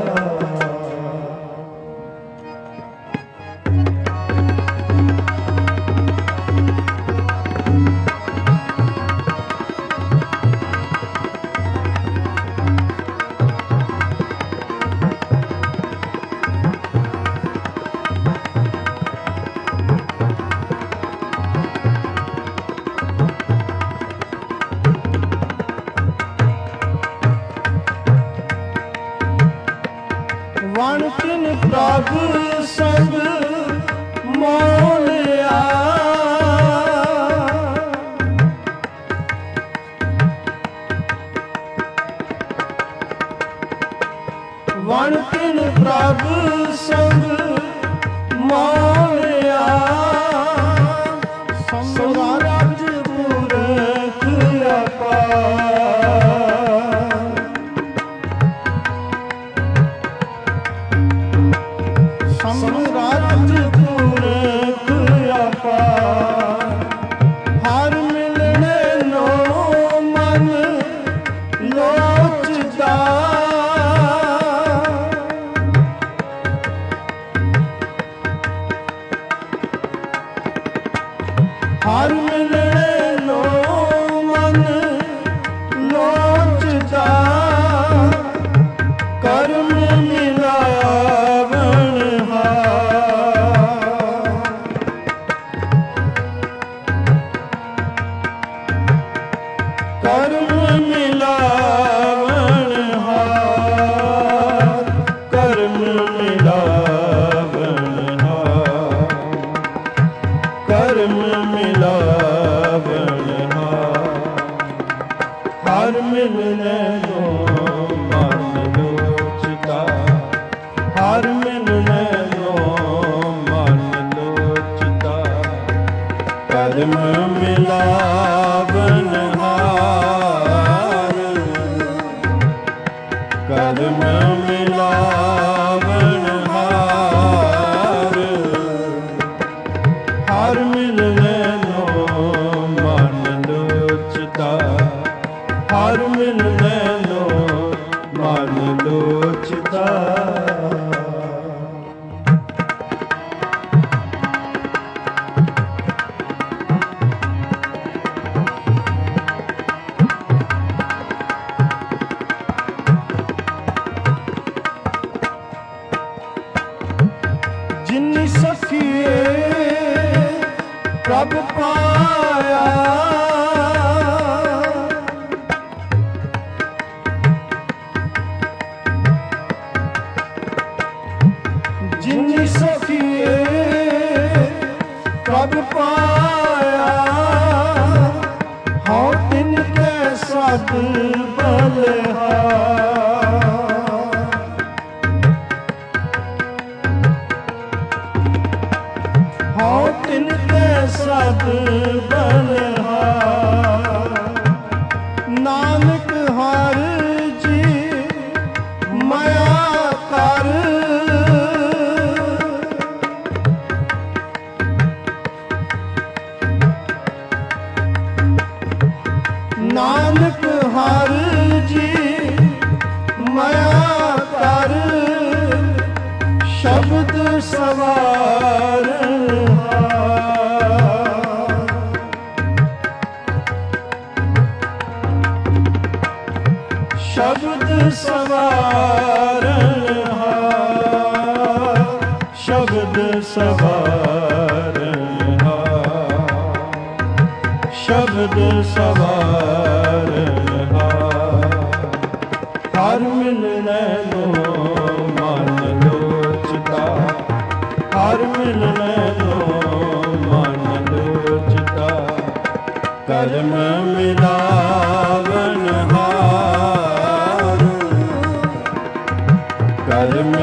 ਵਣ ਤਿਨ ਪ੍ਰਭ ਸਭ ਮੋਲਿਆ, ਵਣ ਤਿਨ ਪ੍ਰਭ ਸਭ ਮੋਲਿਆ, ਸਮਰਾਜ ਪੁਰਖ ਅਪਾਰ, ਸਮਰਾਜ ਪੁਰਖ ਅਪਾਰ, ਹਰ ਮਿਲਣੇ ਲੋ ਮਨ ਲੋਚਦਾ, ਹਰ ਮਿਲਣੇ ਲੋ ਮਨ ਲੋਚਦਾ, ਕਰਮ ਮਿਲਾਵਨ ਹਾਰ, ਕਰਮ ਮਿਲਾਵਨ ਹਾਰ, ਕਰਮ ਮਿਲਾਵਨ ਹਾਰ, ਕਰਮ ਮਿਲਾਵਨ ਹਾਰ, ਹਰ ਮਿਲਨੇ ਲੋ ਮਨ ਲੋਚਦਾ, ਹਰ ਮਿਲਨੇ ਲੋ ਮਨ ਲੋਚਦਾ, ਕਰਮ ਮਿਲਾਵਨ ਹਾਰ, ਕਰਮ ਮਿਲਾਵਨ ਹਾਰ, ਹਰ ਮਿਲਨੇ ਲੋ ਮਨ ਲੋਚਦਾ, ਹਰ ਮਿਲਨੇ ਲੋ ਮਨ ਲੋਚਦਾ। ਜਿਨਿ ਸਖੀਏ ਪ੍ਰਭ ਪਾਇਆ, ਜਿਨਿ ਸਖੀਏ ਪ੍ਰਭ ਪਾਇਆ, ਹਉ ਤਿਨ ਕੈ ਸਦ ਬਲਿਹਾਰ, ਹਉ ਤਿਨ ਕੈ ਸਦ ਬਲਿਹਾਰ, ਨਾਨਕ ਹਰਿ ਜੀ ਮਾਇਆ ਕਰ, ਨਾਨਕ ਹਰਿ ਜੀ ਮਾਇਆ ਕਰ, ਸ਼ਬਦ ਸਵਾਰ ਸ਼ਬਦ ਸਵਾਰਨ ਹਾਰ, ਸ਼ਬਦ ਸਵਾਰਨ ਹਾਰ, ਸ਼ਬਦ ਸਵਾਰਨ ਹਾਰ, ਹਰ ਮਿਲਨੇ ਲੋ ਮਨ ਲੋਚਦਾ, ਹਰ ਮਿਲਨੇ ਲੋ ਮਨ ਲੋਚਦਾ, ਕਰਮ ਮਿਲਾਵਨ ਹਾਰ, ਕਰਮ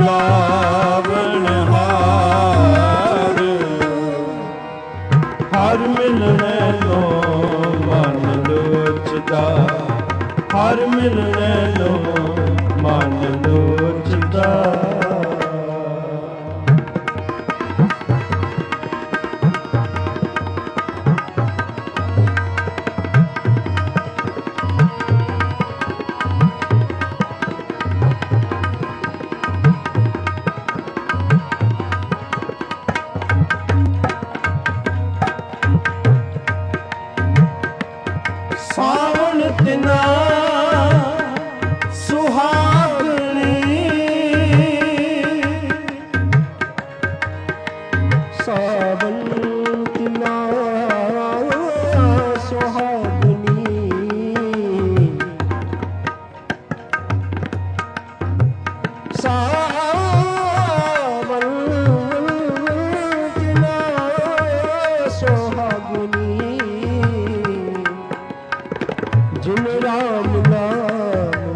ਮਿਲਾਵਨ ਹਾਰ, ਹਰ ਮਿਲਣੇ ਲੋ ਮਨ ਲੋਚਦਾ, ਹਰ ਮਿਲਣੇ ਲੋ ਮਨ ਲੋਚਦਾ। ਸਾਵਣ ਤਿਨਾ ਸੁਹਾਗਣੀ, ਸਾਵਣ ਤਿਨਾ ਸੁਹਾਗਣੀ, ਸਾਵਣ ਤਿਨਾ ਸੁਹਾਗਣੀ, ਜਿਨ ਰਾਮ ਨਾਮ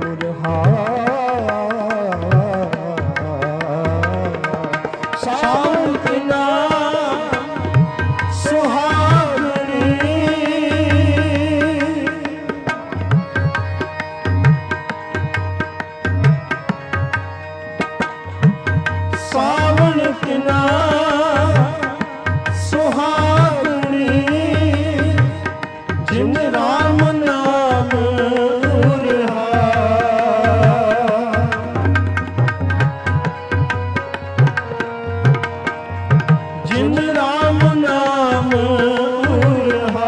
ਰਹਾ। ਸਾਵਣ ਤਿਨਾ ਸੁਹਾਗਣੀ, ਸਾਵਣ ਤਿਨਾ ਸੁਹਾਗਣੀ, ਜਿਨ ਰਾਮ ਨਾਮ ਜਿਨ ਰਾਮ ਨਾਮ ਰਹਾ,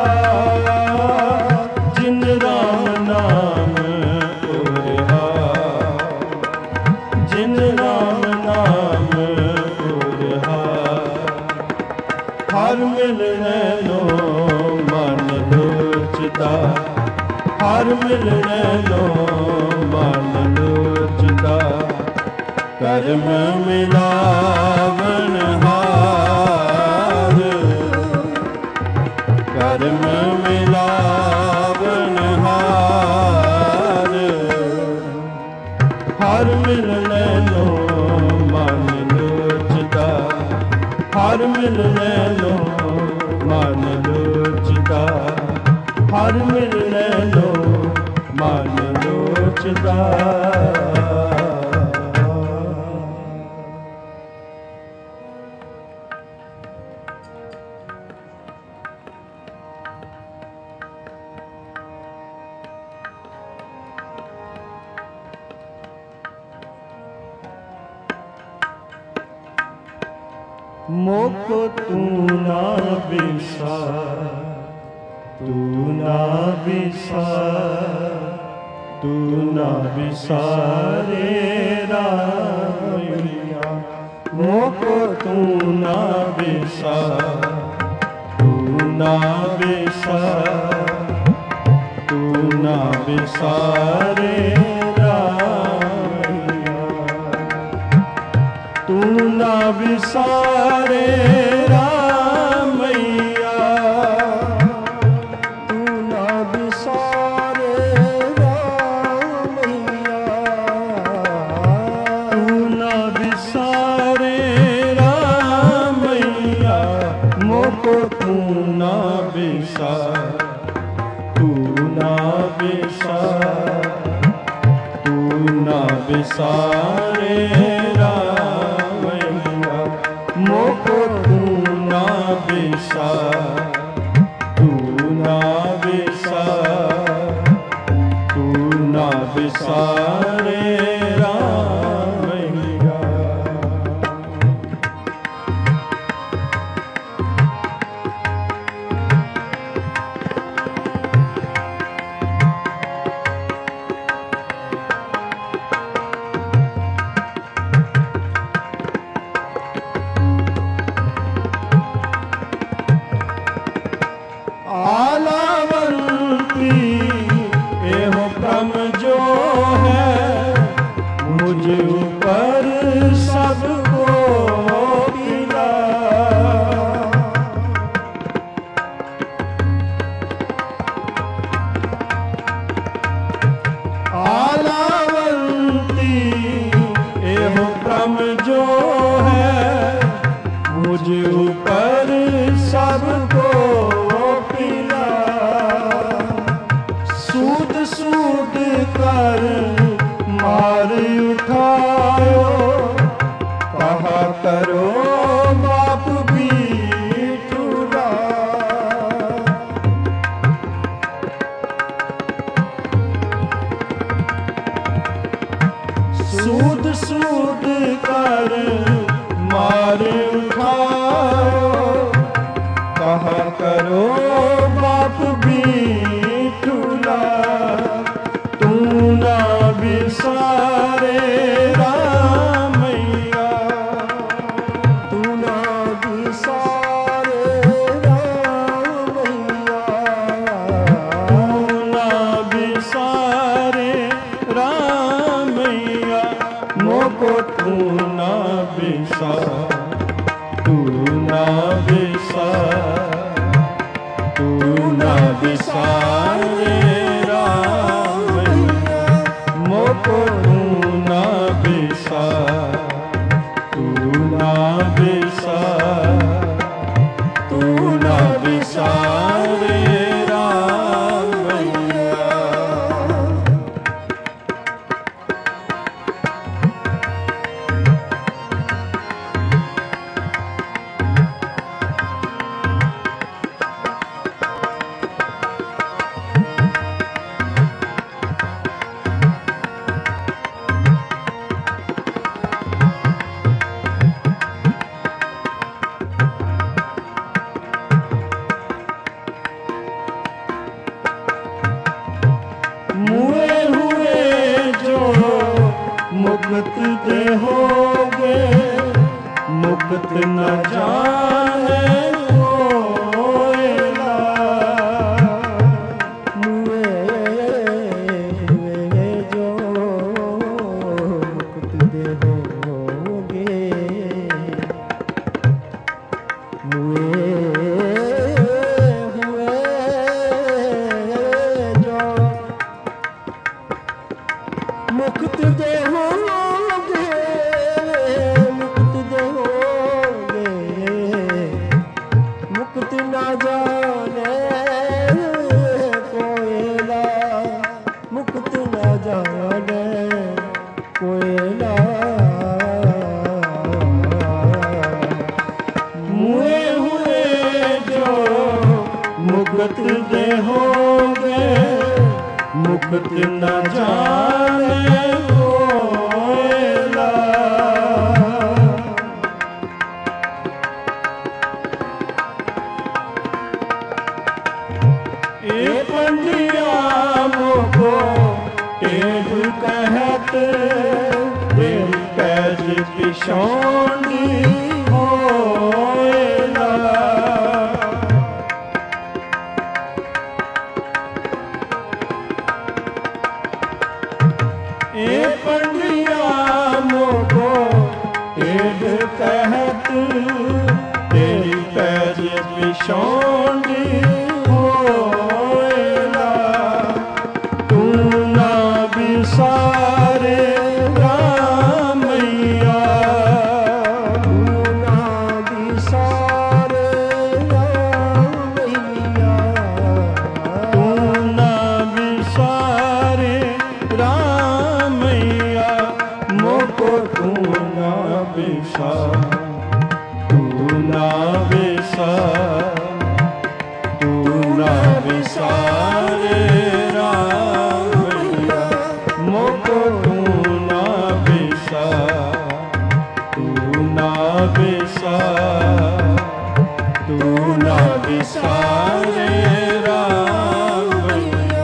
ਜਿਨ ਰਾਮ ਨਾਮ ਰਹਾ, ਜਿਨ ਰਾਮ ਨਾਮ ਰਹਾ। ਹਰ ਮਿਲਣੇ ਲੋ ਮਨ ਲੋਚਦਾ, ਹਰ ਮਿਲਣੇ ਲੋ ਮਨ ਲੋਚਦਾ। ਕਰਮ ਮਿਲਾਵਨ ਹਾਰ, ਕਰਮ ਮਿਲਾਵਨ ਹਾਰ। ਹਰ ਮਿਲਣੇ ਲੋ ਮਨ ਲੋਚਦਾ, ਹਰ ਮਿਲਣੇ ਲੋ ਮਨ ਲੋਚਦਾ, ਹਰ ਮਿਲਣੇ ਲੋ ਮਨ ਲੋਚਦਾ। मोको तू ना बिसार, तू ना बिसार, तू ना बिसारे रामैया। मोको तू ना बिसार, तू ना बिसार, तू ना बिसारे तू ना बिसारे रामैया, तू ना बिसारे रामैया, तू ना बिसारे रामैया। मोको तू ना बिसार, तू ना बिसार, तू ना बिसारे मोको तू ना बिसार, तू ना बिसार, तू ना बिसारे रामैया। आलावंती एहो क्रम जो है, मुझ ऊपर सबको मिला। आलावंती एहो क्रम जो है, मुझ ऊपर सबको बिसारे रामैया मोको तू ना बिसार, तू ना बिसार, तू ना बिसारे रामैया। मुए हुए जो मुक्त देहोगे, मुक्त न जाने कोयला। मुए हुए जो मुक्त देहोगे, मुए मुक्त देहोगे, मुक्त देहोगे, मुक्त न जाने कोयला, मुक्त न जाने कोयला। मुए हुए जो मुक्त देहोगे, मुक्त न जाने कोयला। ए पंडिया मोको टेढ़ कहत, दिल पैज पिछौंडी होयला। ए पंडिया मोको टेढ़ कहत, तेरी पैज पिछौंडी होयला। तू ना बिसारे रामैया, तू ना बिसारे रामैया, तू ना बिसारे रामैया मोको तू ना बिसार, तू ना बिसार, तू ना बिसारे रामैया मोको तू ना बिसार, तू ना बिसार, तू ना बिसारे रामैया।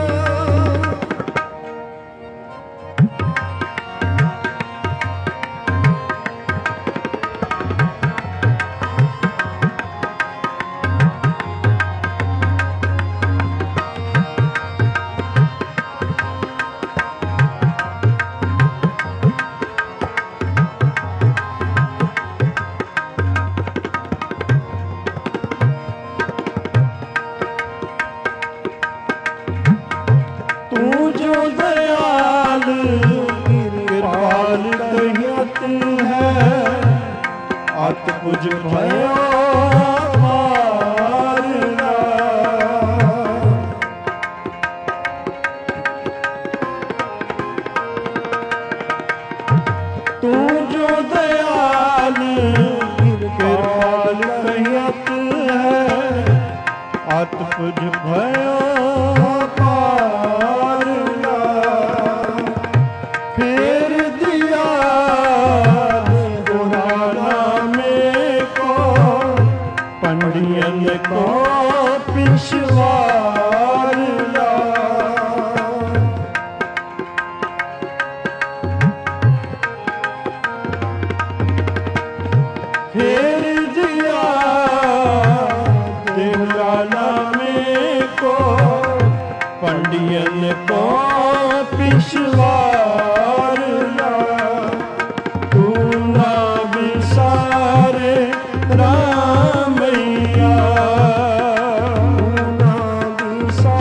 तू जो दयाल कृपाल कहियत है, अतपुज भयो मारना। तू जो दयाल कृपाल कहियत है, अतपुज भयो पारना। फेर दिया पुराना में को, पंडियन को पिछवारना। फेर दिया देवराना में को, पंडियन को पिछवारना। तू ना बिसारे रामैया, तू ना बिसारे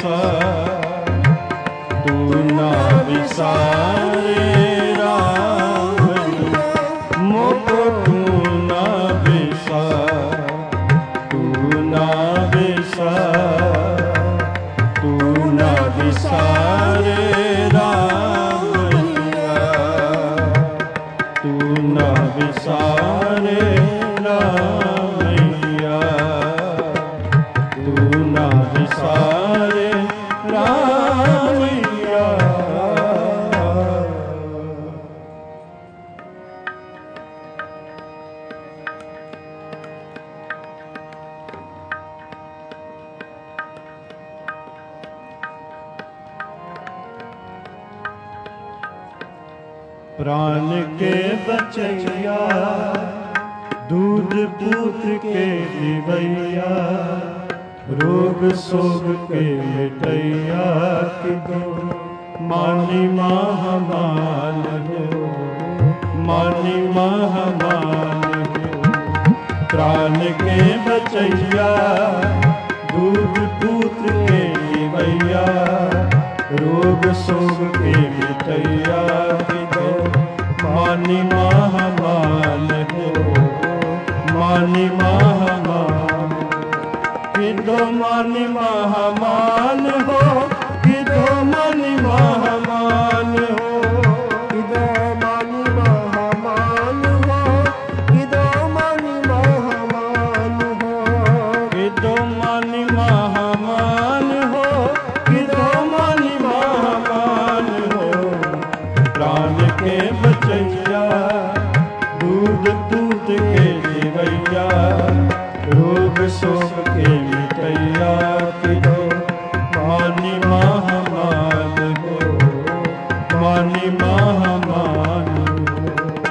विसार तू ना विसारे राम मोको तू ना विसार तू ना विसार तू ना विसारे राम तू ना विसारे रामैया तू ना विसारे रामैया। प्राण के बचैया दूध पुत्र के दिवैया रोग सोग के मिटैया कि दो मानी महामान हो मानी महामान हो। प्राण के बचैया दूध पुत्र के दिवैया रोग सोग के मिटैया कि दो मानी महामान हो मानी महामान कि दो मानी महामान हो कि दो मानी महामान हो कि दो मानी महामान हो कि दो मानी महामान हो कि दो मानी महामान हो कि दो मानी महामान हो। प्राण के बचैया दूध दूध के दिवैया रोग शोक के मिटैया कि दो मानी महामान हो मानी महामान हो।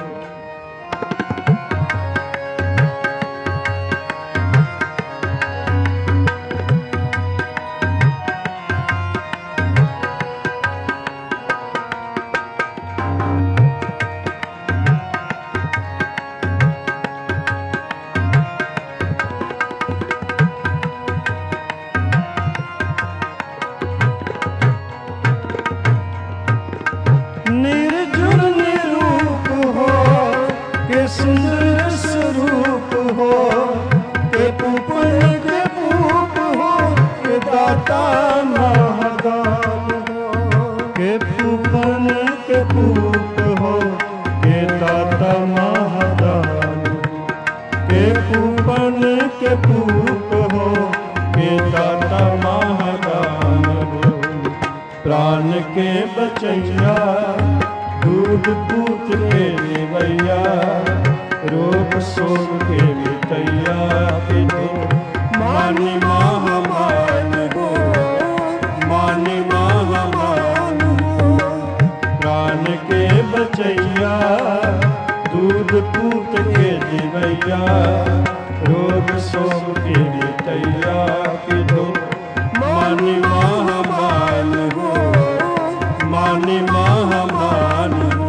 निर्जुर निरूप हो के सुंदर स्वरूप हो के पूपन के पूप हो के दाता महादान हो के पूपन के पूप हो के दाता महादान के पूपन के पूप हो के दाता महादान हो। प्राण के बचैया दूध पूत के दिवैया रोग शोक के मिटैया कि दो मानी महामान हो मानी महामान हो। प्राण के बचैया दूध पूत के दिवैया रोग शोक के मिटैया कि दो मानी महामान हो मानी महामान हो।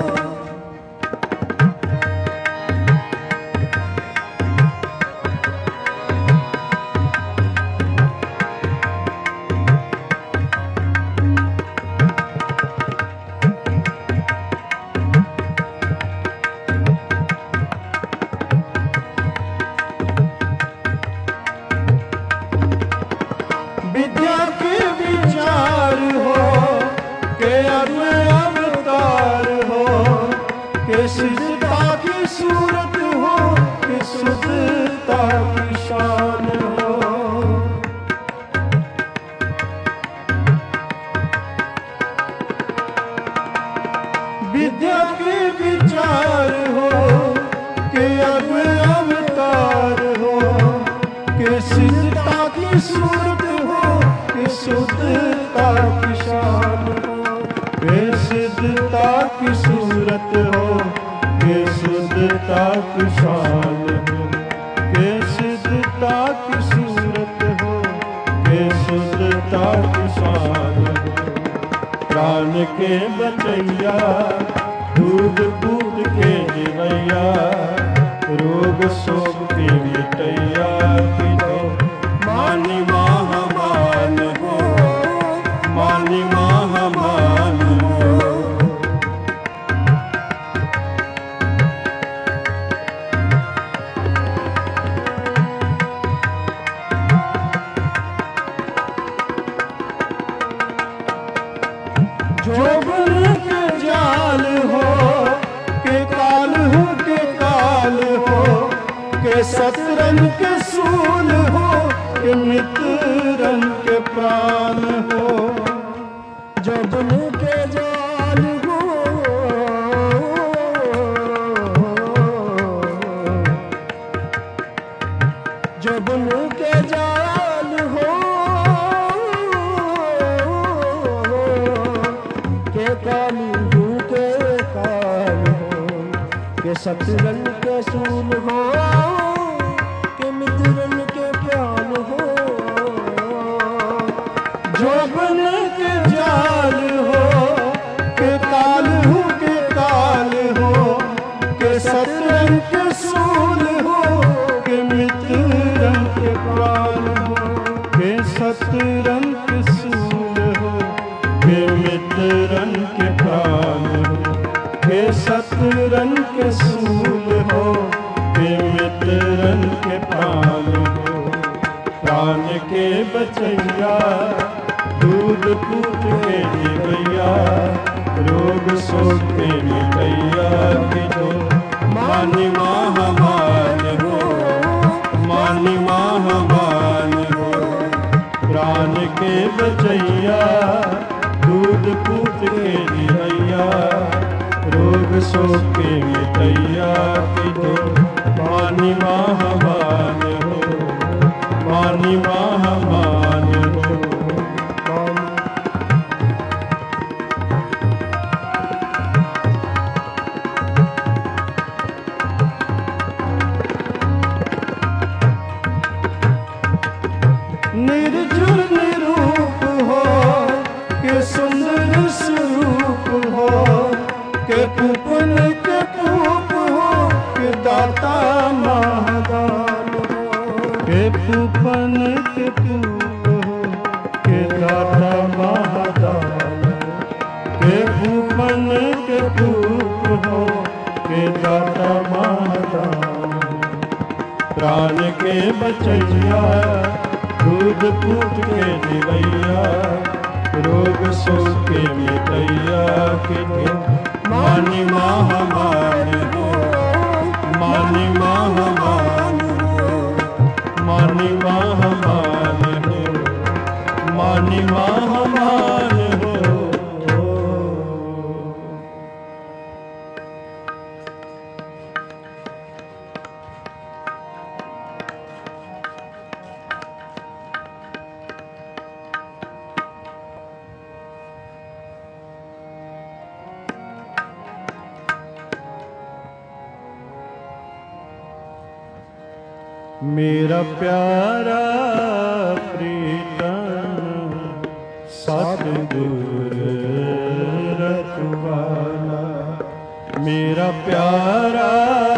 विद्या के विचार हो के अन्य अवतार हो के सिद्धता की सूरत हो के शुद्धता की शान हो। विद्या के विचार हो के अन्य अवतार हो के सिद्धता की सूरत हो के शुद्धता की शान हो के सिद्धता की सूरत हो के शुद्धता की शान हो के सिद्धता की सूरत हो के शुद्धता की शान हो। प्राण के बचैया दूध दूध के दिवैया रोग शोक के मिटैया कि दो मानी महामान हो जोबन के जाल हो के काल हो के काल हो के सतरंग के सूल हो के मित्रन के प्राण हो। जोबन के जाल हो जोबन के जाल हो के काली हो के काल हो के सतरंग के सूल हो के मित्रन के प्राण हो। जोबन के जाल हो के काल हो के काल हो के सतरंग के सूल हो के मित्रन के प्राण हो के सतरंग के सूल हो के मित्रन के प्राण हो के सतरंग के सूल हो के मित्रन के प्राण हो। प्राण के बचैया दूध पूत के जीवैया रोग शोक के मिटैया कि जो मानी महामान हो मानी महामान हो। प्राण के बचैया दूध पूत के जीवैया रोग शोक के मिटैया कि जो मानी महामान हो मानी महामान हो। निर्जुर निरूप हो के सुंदर स्वरूप हो के पूपन के पूप हो के दाता महादान हो के पूपन के पूप हो के दाता महादान के पूपन के पूप हो के दाता महादान। प्राण के बचैया दूध पूत के जीवैया रोग शोक के मिटैया कि मानी महामान हो मानी महामान हो मानी महामान हो मानी महामान हो। मेरा प्यारा प्रीतम सतगुर रखवाला मेरा प्यारा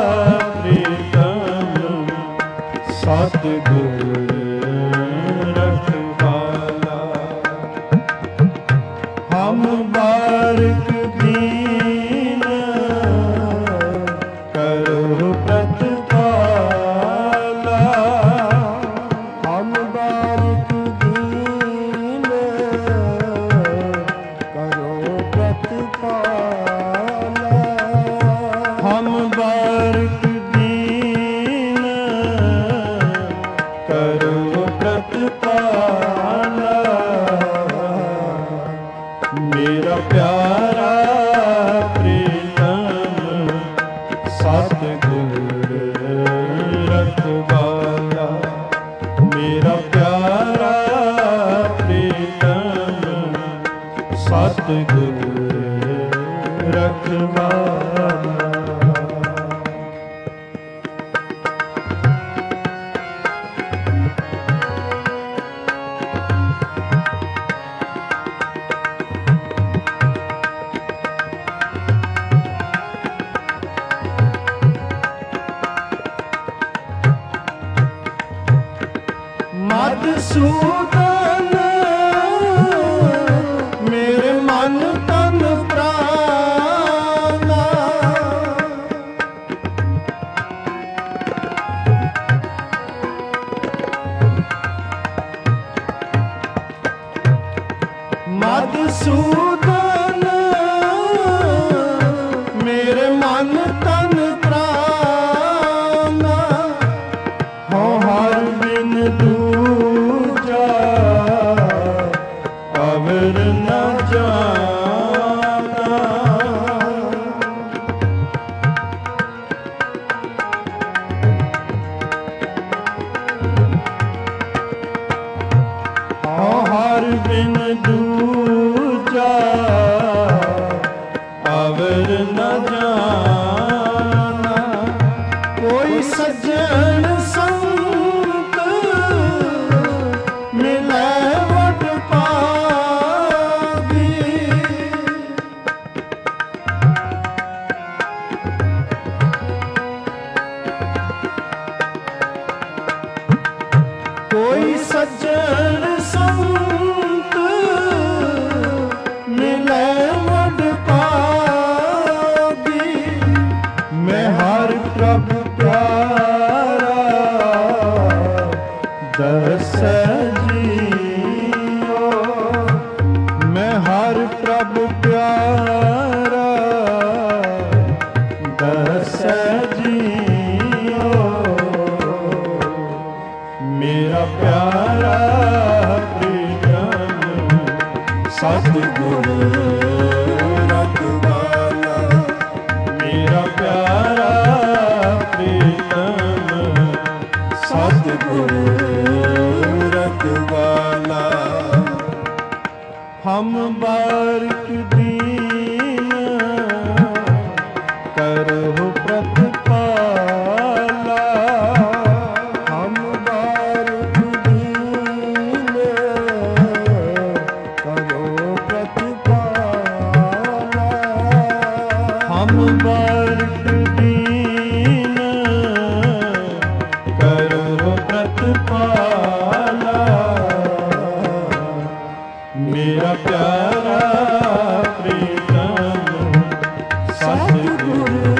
प्रीतम सतगुर रखवाला। हम बारिक दीन करो प्रतिपाला हम बारिक दीन करो प्रतिपाला हम बारिक दीन करो प्रतिपाला। मेरा प्यारा प्रीतम सतगुर रखवाला मेरा प्यारा प्रीतम सतगुर रखवाला। मधुसूदन मेरे मन तन प्राण मधुसूदन बिन दूजा अवर न जाना। कोई सज्जन संत मिले वड पागी। कोई सज्जन संत मिले वड पागी। मैं हर प्रभु प्यारा दस जियो। मैं हर प्रभु प्यारा दस जियो। मेरा प्यारा प्रियम सतगुरु रखवाला। मेरा प्यारा प्रीतम सतगुरु रखवाला। हम बारिक दीन करहु प्रतिपाला। हम बारिक दीन करो प्रतिपाला। हम बारिक दीन करहु प्रतिपाला। मेरा प्यारा प्रीतम सतगुरु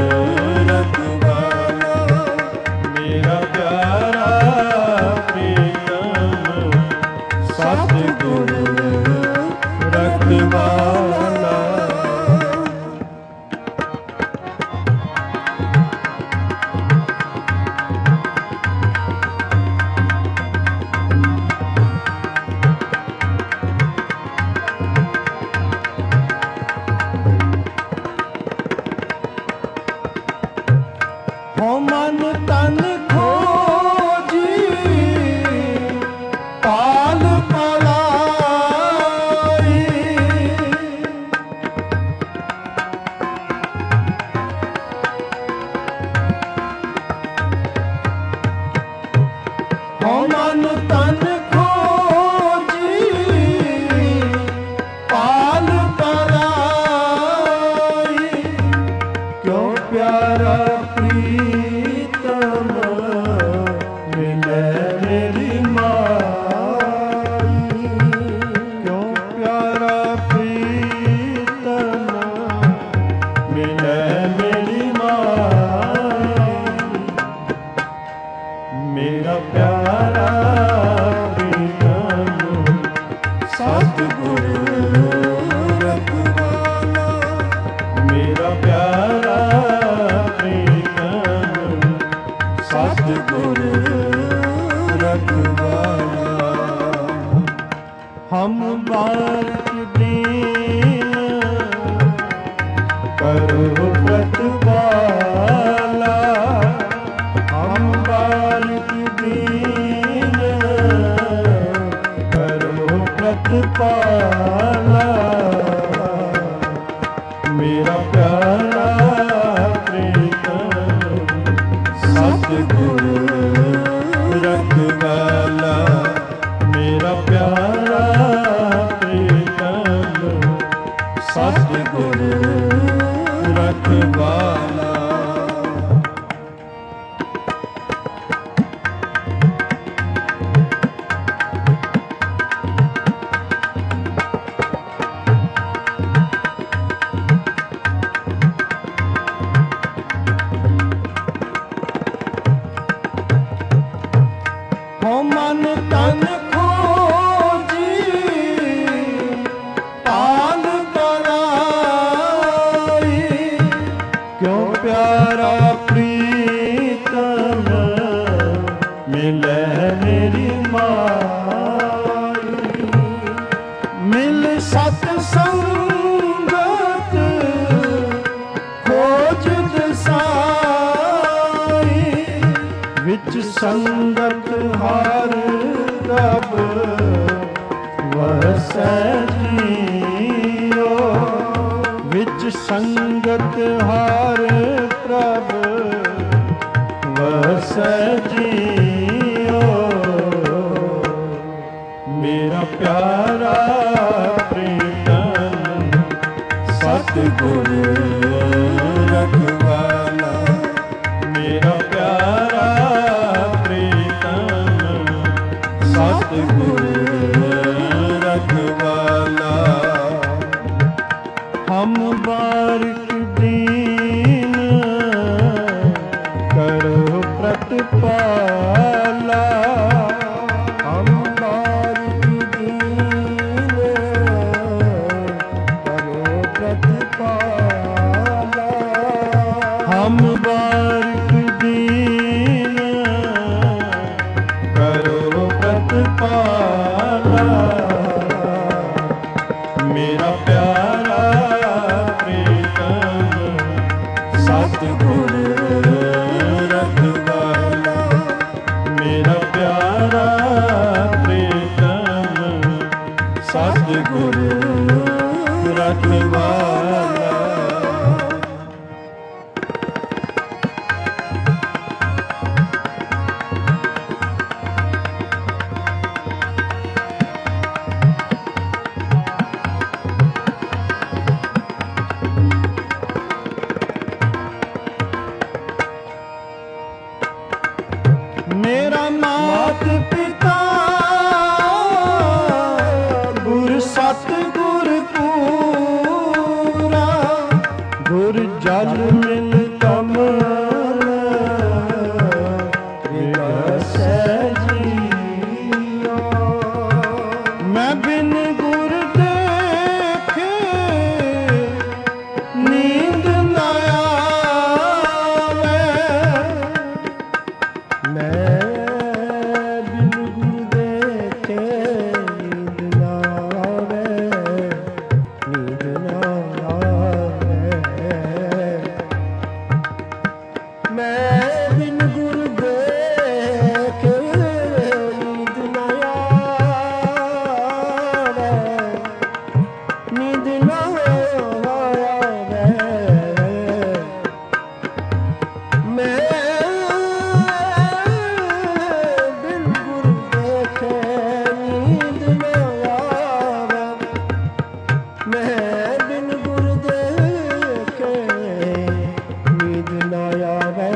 रखवाला। मेरा प्यारा प्रीतम सतगुरु रखवाला। हो मन तन खोजी पाल पलाई। हो मन तन खोजी पाल पलाई। क्यों प्यारा प्रीतम मिले मेरी माई। क्यों प्यारा प्रीतम मिले मेरी माई। मेरा प्यारा प्रीतम सतगुरु रखवाला। मेरा प्यारा प्रीतम सतगुरु रखवाला। हम बारिक दीन करहु प्रतिपाला। हम बारिक दीन करहु प्रतिपाला। मेरा प्यारा प्रीतम सतगुरु रखवाला। मेरा प्यारा प्रीतम सतगुरु रखवाला। हो मन तन खोजी पाल पलाई। क्यों प्यारा प्रीतम मिले मेरी माई। मिल सतसंगत खोज दसाई। विच संगत हर रब ਸੰਗਤ ਹਾਰ ਪ੍ਰਭ ਵਸੈ ਜੀਓ। ਮੇਰਾ ਪਿਆਰਾ ਪ੍ਰੀਤਮ ਸਤਿਗੁਰ ਰਖਵਾਲਾ। ਮੇਰਾ ਪਿਆਰਾ ਪ੍ਰੀਤਮ ਸਤਿਗੁਰ ਰਖਵਾਲਾ। ਹਮ ਬਾਰਿਕ ਦੀਨ ਕਰੋ ਪ੍ਰਤਪਾਲਾ। ਹਮ ਬਾਰਿਕ ਦੀਨ ਕਰੋ ਪ੍ਰਤਪਾਲਾ। ਹਮ ਬਾਰਿਕ ਦੀਨ ਕਰੋ ਪ੍ਰਤਪਾਲਾ। ਮੇਰਾ ਪਿਆਰਾ ਪ੍ਰੀਤਮ ਸਤਿਗੁਰ ਰਖਵਾਲਾ। ਮੇਰਾ ਪਿਆਰਾ ਪ੍ਰੀਤਮ ਸਤਿਗੁਰ ਰਖਵਾਲਾ। ਮੇਰਾ ਮਾਤ ਪਿਤਾ ਗੁਰ ਸਤਿਗੁਰ ਪੂਰਾ। ਗੁਰ ਜਲ ਮਿਲ ਕਮਲ ਵਿਗਸੈ ਜੀਓ। ਮੈਂ ਬਿਨ ਗੁਰ ਦੇਖੇ ਨੀਂਦ ਨਾ ਆਵੇ। ਮੈਂ ਬਿਨ ਗੁਰ ਦੇਖੇ ਨੀਂਦ ਨਾ ਆਵੇ। ਨੀਂਦ ਨਾ ਆਵੇ। ਮੈਂ ਬਿਨ ਗੁਰ ਦੇਖੇ ਨੀਂਦ ਨਾ ਆਵੇ। ਨੀਂਦ ਨਾ ਆਵੇ। ਮੈਂ ਬਿਨ ਗੁਰ ਦੇਖੇ ਨੀਂਦ ਨਾ ਆਵੇ। ਮੈਂ ਬਿਨ ਗੁਰ ਦੇਖੇ ਨੀਂਦ ਨਾ ਆਵੇ।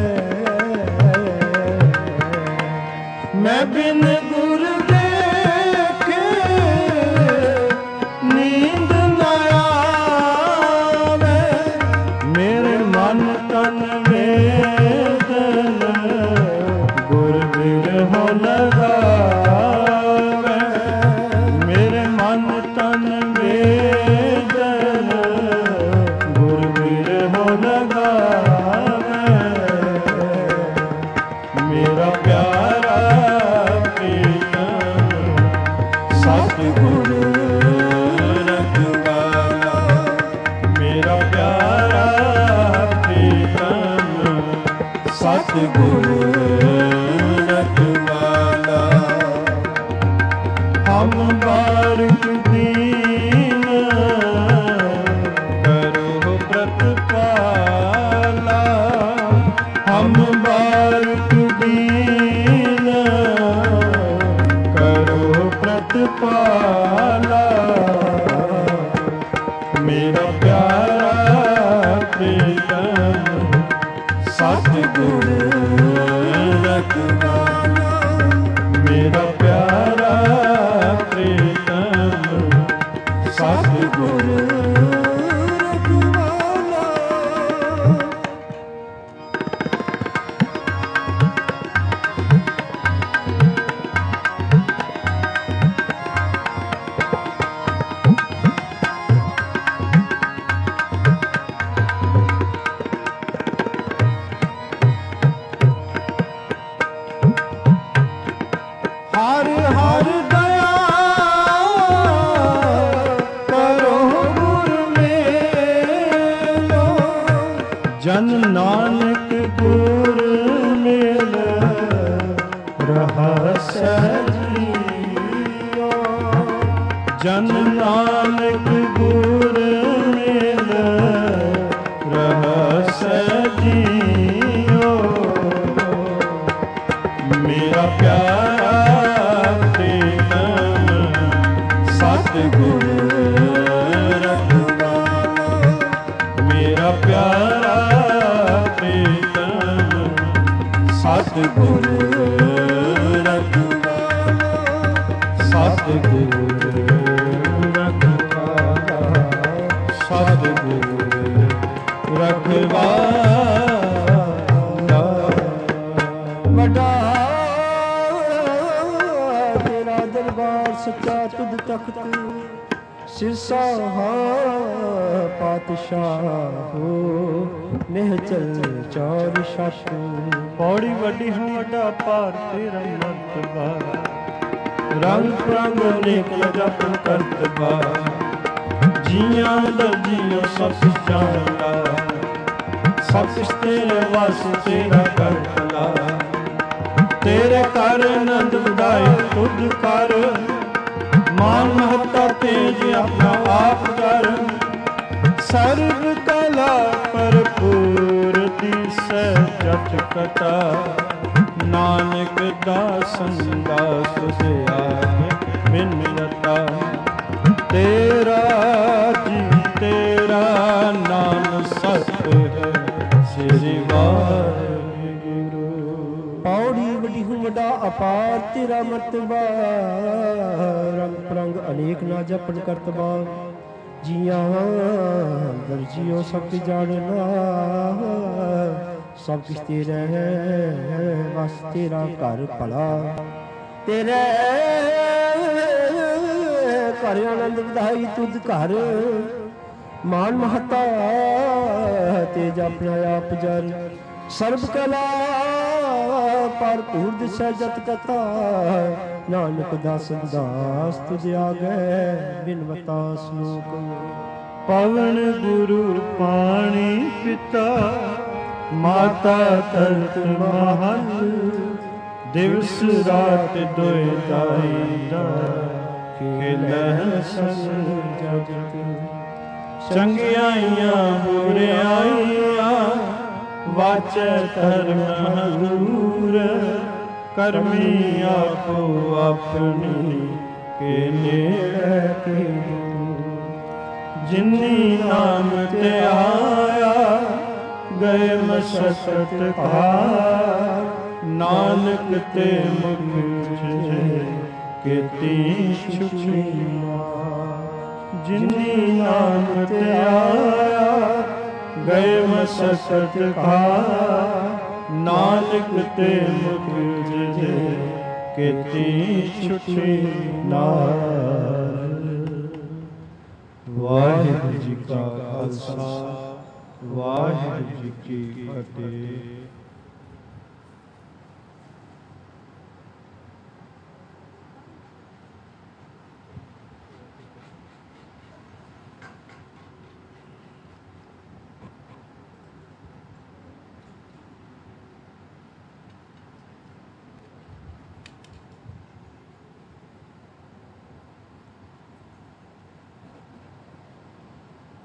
ਮੈਂ ਬਿਨ ਗੁਰ ਦੇਖੇ ਨੀਂਦ ਨਾ ਆਵੇ। ਮੇਰੇ ਮਨ ਤਨ ਵੇਦਨ ਗੁਰ ਬਿਰਹੁ ਲਗਾਵੇ। ਮੇਰੇ ਮਨ ਤਨ ਵੇਦਨ ਗੁਰ ਬਿਰਹੁ ਲਗਾਵੇ। ਮੇਰਾ ਪਿਆਰਾ ਪ੍ਰੀਤਮ ਸਤਿਗੁਰ ਰਖਵਾਲਾ। ਮੇਰਾ ਪਿਆਰਾ ਪ੍ਰੀਤਮ ਸਤਿਗੁਰ ਰਖਵਾਲਾ। ਹਮ ਬਾਰਿਕ ਦੀਨ ਕਰੋ ਪ੍ਰਤਪਾਲਾ। ਹਮ ਬਾਰਿਕ ਦੀਨ ਕਰੋ ਪ੍ਰਤਪਾਲਾ। ਮੇਰਾ ਪਿਆਰਾ ਪ੍ਰੀਤਮ ਸਤਿਗੁਰ ਰਖਵਾਲਾ। ਮੇਰਾ ਪਿਆਰਾ ਪ੍ਰੀਤਮ ਸਤਿਗੁਰ ਰਖਵਾਲਾ। ਹਰ ਹਰ ਦਇਆ ਕਰੋ ਗੁਰ ਮੇਲੋ। ਜਨ ਨਾਨਕ ਗੁਰ ਮਿਲ ਰਹਸੈ ਜੀਓ। ਜਨ ਨਾਨਕ ਗੁਰ ਮਿਲ ਸਤਿਗੁਰ ਰਖਵਾਲਾ ਮੇਰਾ ਪਿਆਰਾ ਪ੍ਰੀਤਮ ਸਤਿਗੁਰ ਰਖਵਾਲਾ ਸਤਿਗੁਰ ਰਖਵਾਲਾ ਸਤਿਗੁਰ ਰਖਵਾਲਾ ਵੱਡਾ ਤੇਰਾ ਦਰਬਾਰ ਸੱਚਾ ਤੁਧ ਤਖਤ ਸਿਰਸਾਹਾ ਪਾਤਸ਼ਾਹ ਹੋ ਨਿਹਚਲ ਚੌਰ ਛੱਤ ਪੌੜੀ ਵੱਡੀ ਹੋ ਵੱਡਾ ਪਾਰ ਤੇਰਾ ਮਰਤਬਾ ਰੰਗ ਰੰਗ ਅਨੇਕ ਜਪਨ ਕਰਤਬਾ ਜੀਆਂ ਦਾ ਜੀਓ ਸਭ ਜਾਣਦਾ ਸਭ ਤੇਰੇ ਵਾਸ ਤੇਰਾ ਕਰਤਲਾ ਤੇਰੇ ਕਰ ਆਨੰਦ ਵਧਾਏ ਤੁਧ ਕਰ ਮਾਨ ਮਹੱਤਾ ਤੇਜ ਆਪਣਾ ਆਪ ਕਰ ਸਰਬ ਕਲਾ ਭਰਪੂਰ ਦਿਸੈ ਜਟ ਕਟਾ ਨਾਨਕ ਦਾਸਨ ਦਾਸ ਸਿਆਏ ਬਿਨਤਾ ਤੇਰਾ ਜੀ ਤੇਰਾ ਨਾਮ ਸਤ ਹੈ ਸ੍ਰੀ ਵਾਹਿਗੁਰੂ ਪੌੜੀ ਵੱਡੀ ਹੋ ਵੱਡਾ ਅਪਾਰ ਤੇਰਾ ਮਰਤਬਾ ਰੰਗ ਪ੍ਰੰਗ ਅਨੇਕ ਨਾ ਜਪਨ ਕਰਤਬਾ ਜੀਆਂ ਦਰਜੀਓ ਸਭ ਕੀ ਜਾਣਨਾ ਸਭ ਕੁਛ ਤੇਰਾ ਹੈ ਬਸ ਤੇਰਾ ਘਰ ਭਲਾ ਤੇਰੇ ਘਰ ਆਨੰਦ ਵਧਾਈ ਤੁਧ ਘਰ ਮਾਨ ਮਹੱਤਾ ਤੇਜ ਆਪਣਾ ਆਪ ਜਰ ਸਰਬ ਕਲਾ ਭਰਪੂਰ ਦਿਸੈ ਜਤ ਕਥਾ ਨਾਨਕ ਦਾਸ ਦਾਸ ਤੁਝ ਆਗੇ ਬਿਨਵਤਾ ਸਲੋਕ ਪਵਨ ਗੁਰੂ ਪਾਣੀ ਪਿਤਾ ਮਾਤਾ ਤਰਤ ਮਹਲ ਦਿਵਸ ਰਾਤ ਦੋਇ ਦਾਈ ਦਾ ਖੇਲਹਿ ਸੰਗ ਜਗਤ ਚੰਗਿਆਈਆਂ ਬੁਰਿਆਈਆਂ ਵਾਚੈ ਧਰਮ ਹਦੂਰ ਕਰਮੀ ਆਪੋ ਆਪਣੀ ਕੇ ਨੇੜੇ ਕੀ ਜਿਨੀ ਨਾਮ ਤੇ ਆਇਆ ਗਏ ਮਸਕਤ ਭਾਰ ਨਾਨਕ ਤੇ ਮੁਖ ਜੇ ਕੀਤੀ ਛੁਪੀ ਜਿਨੀ ਨਾਮ ਤੇ ਆਇਆ ਗਏ ਮਸਕਤ ਭਾਰ ਨਾਨਕ ਤੇ ਮੁਖ ਜੇ ਕੀਤੀ ਛੁਪੀ ਨਾਰ ਵਾਹਿਗੁਰੂ ਜੀ ਕਾ ਖਾਲਸਾ ਵਾਹਿਗੁਰੂ ਜੀ ਕੀ ਫਤਿਹ।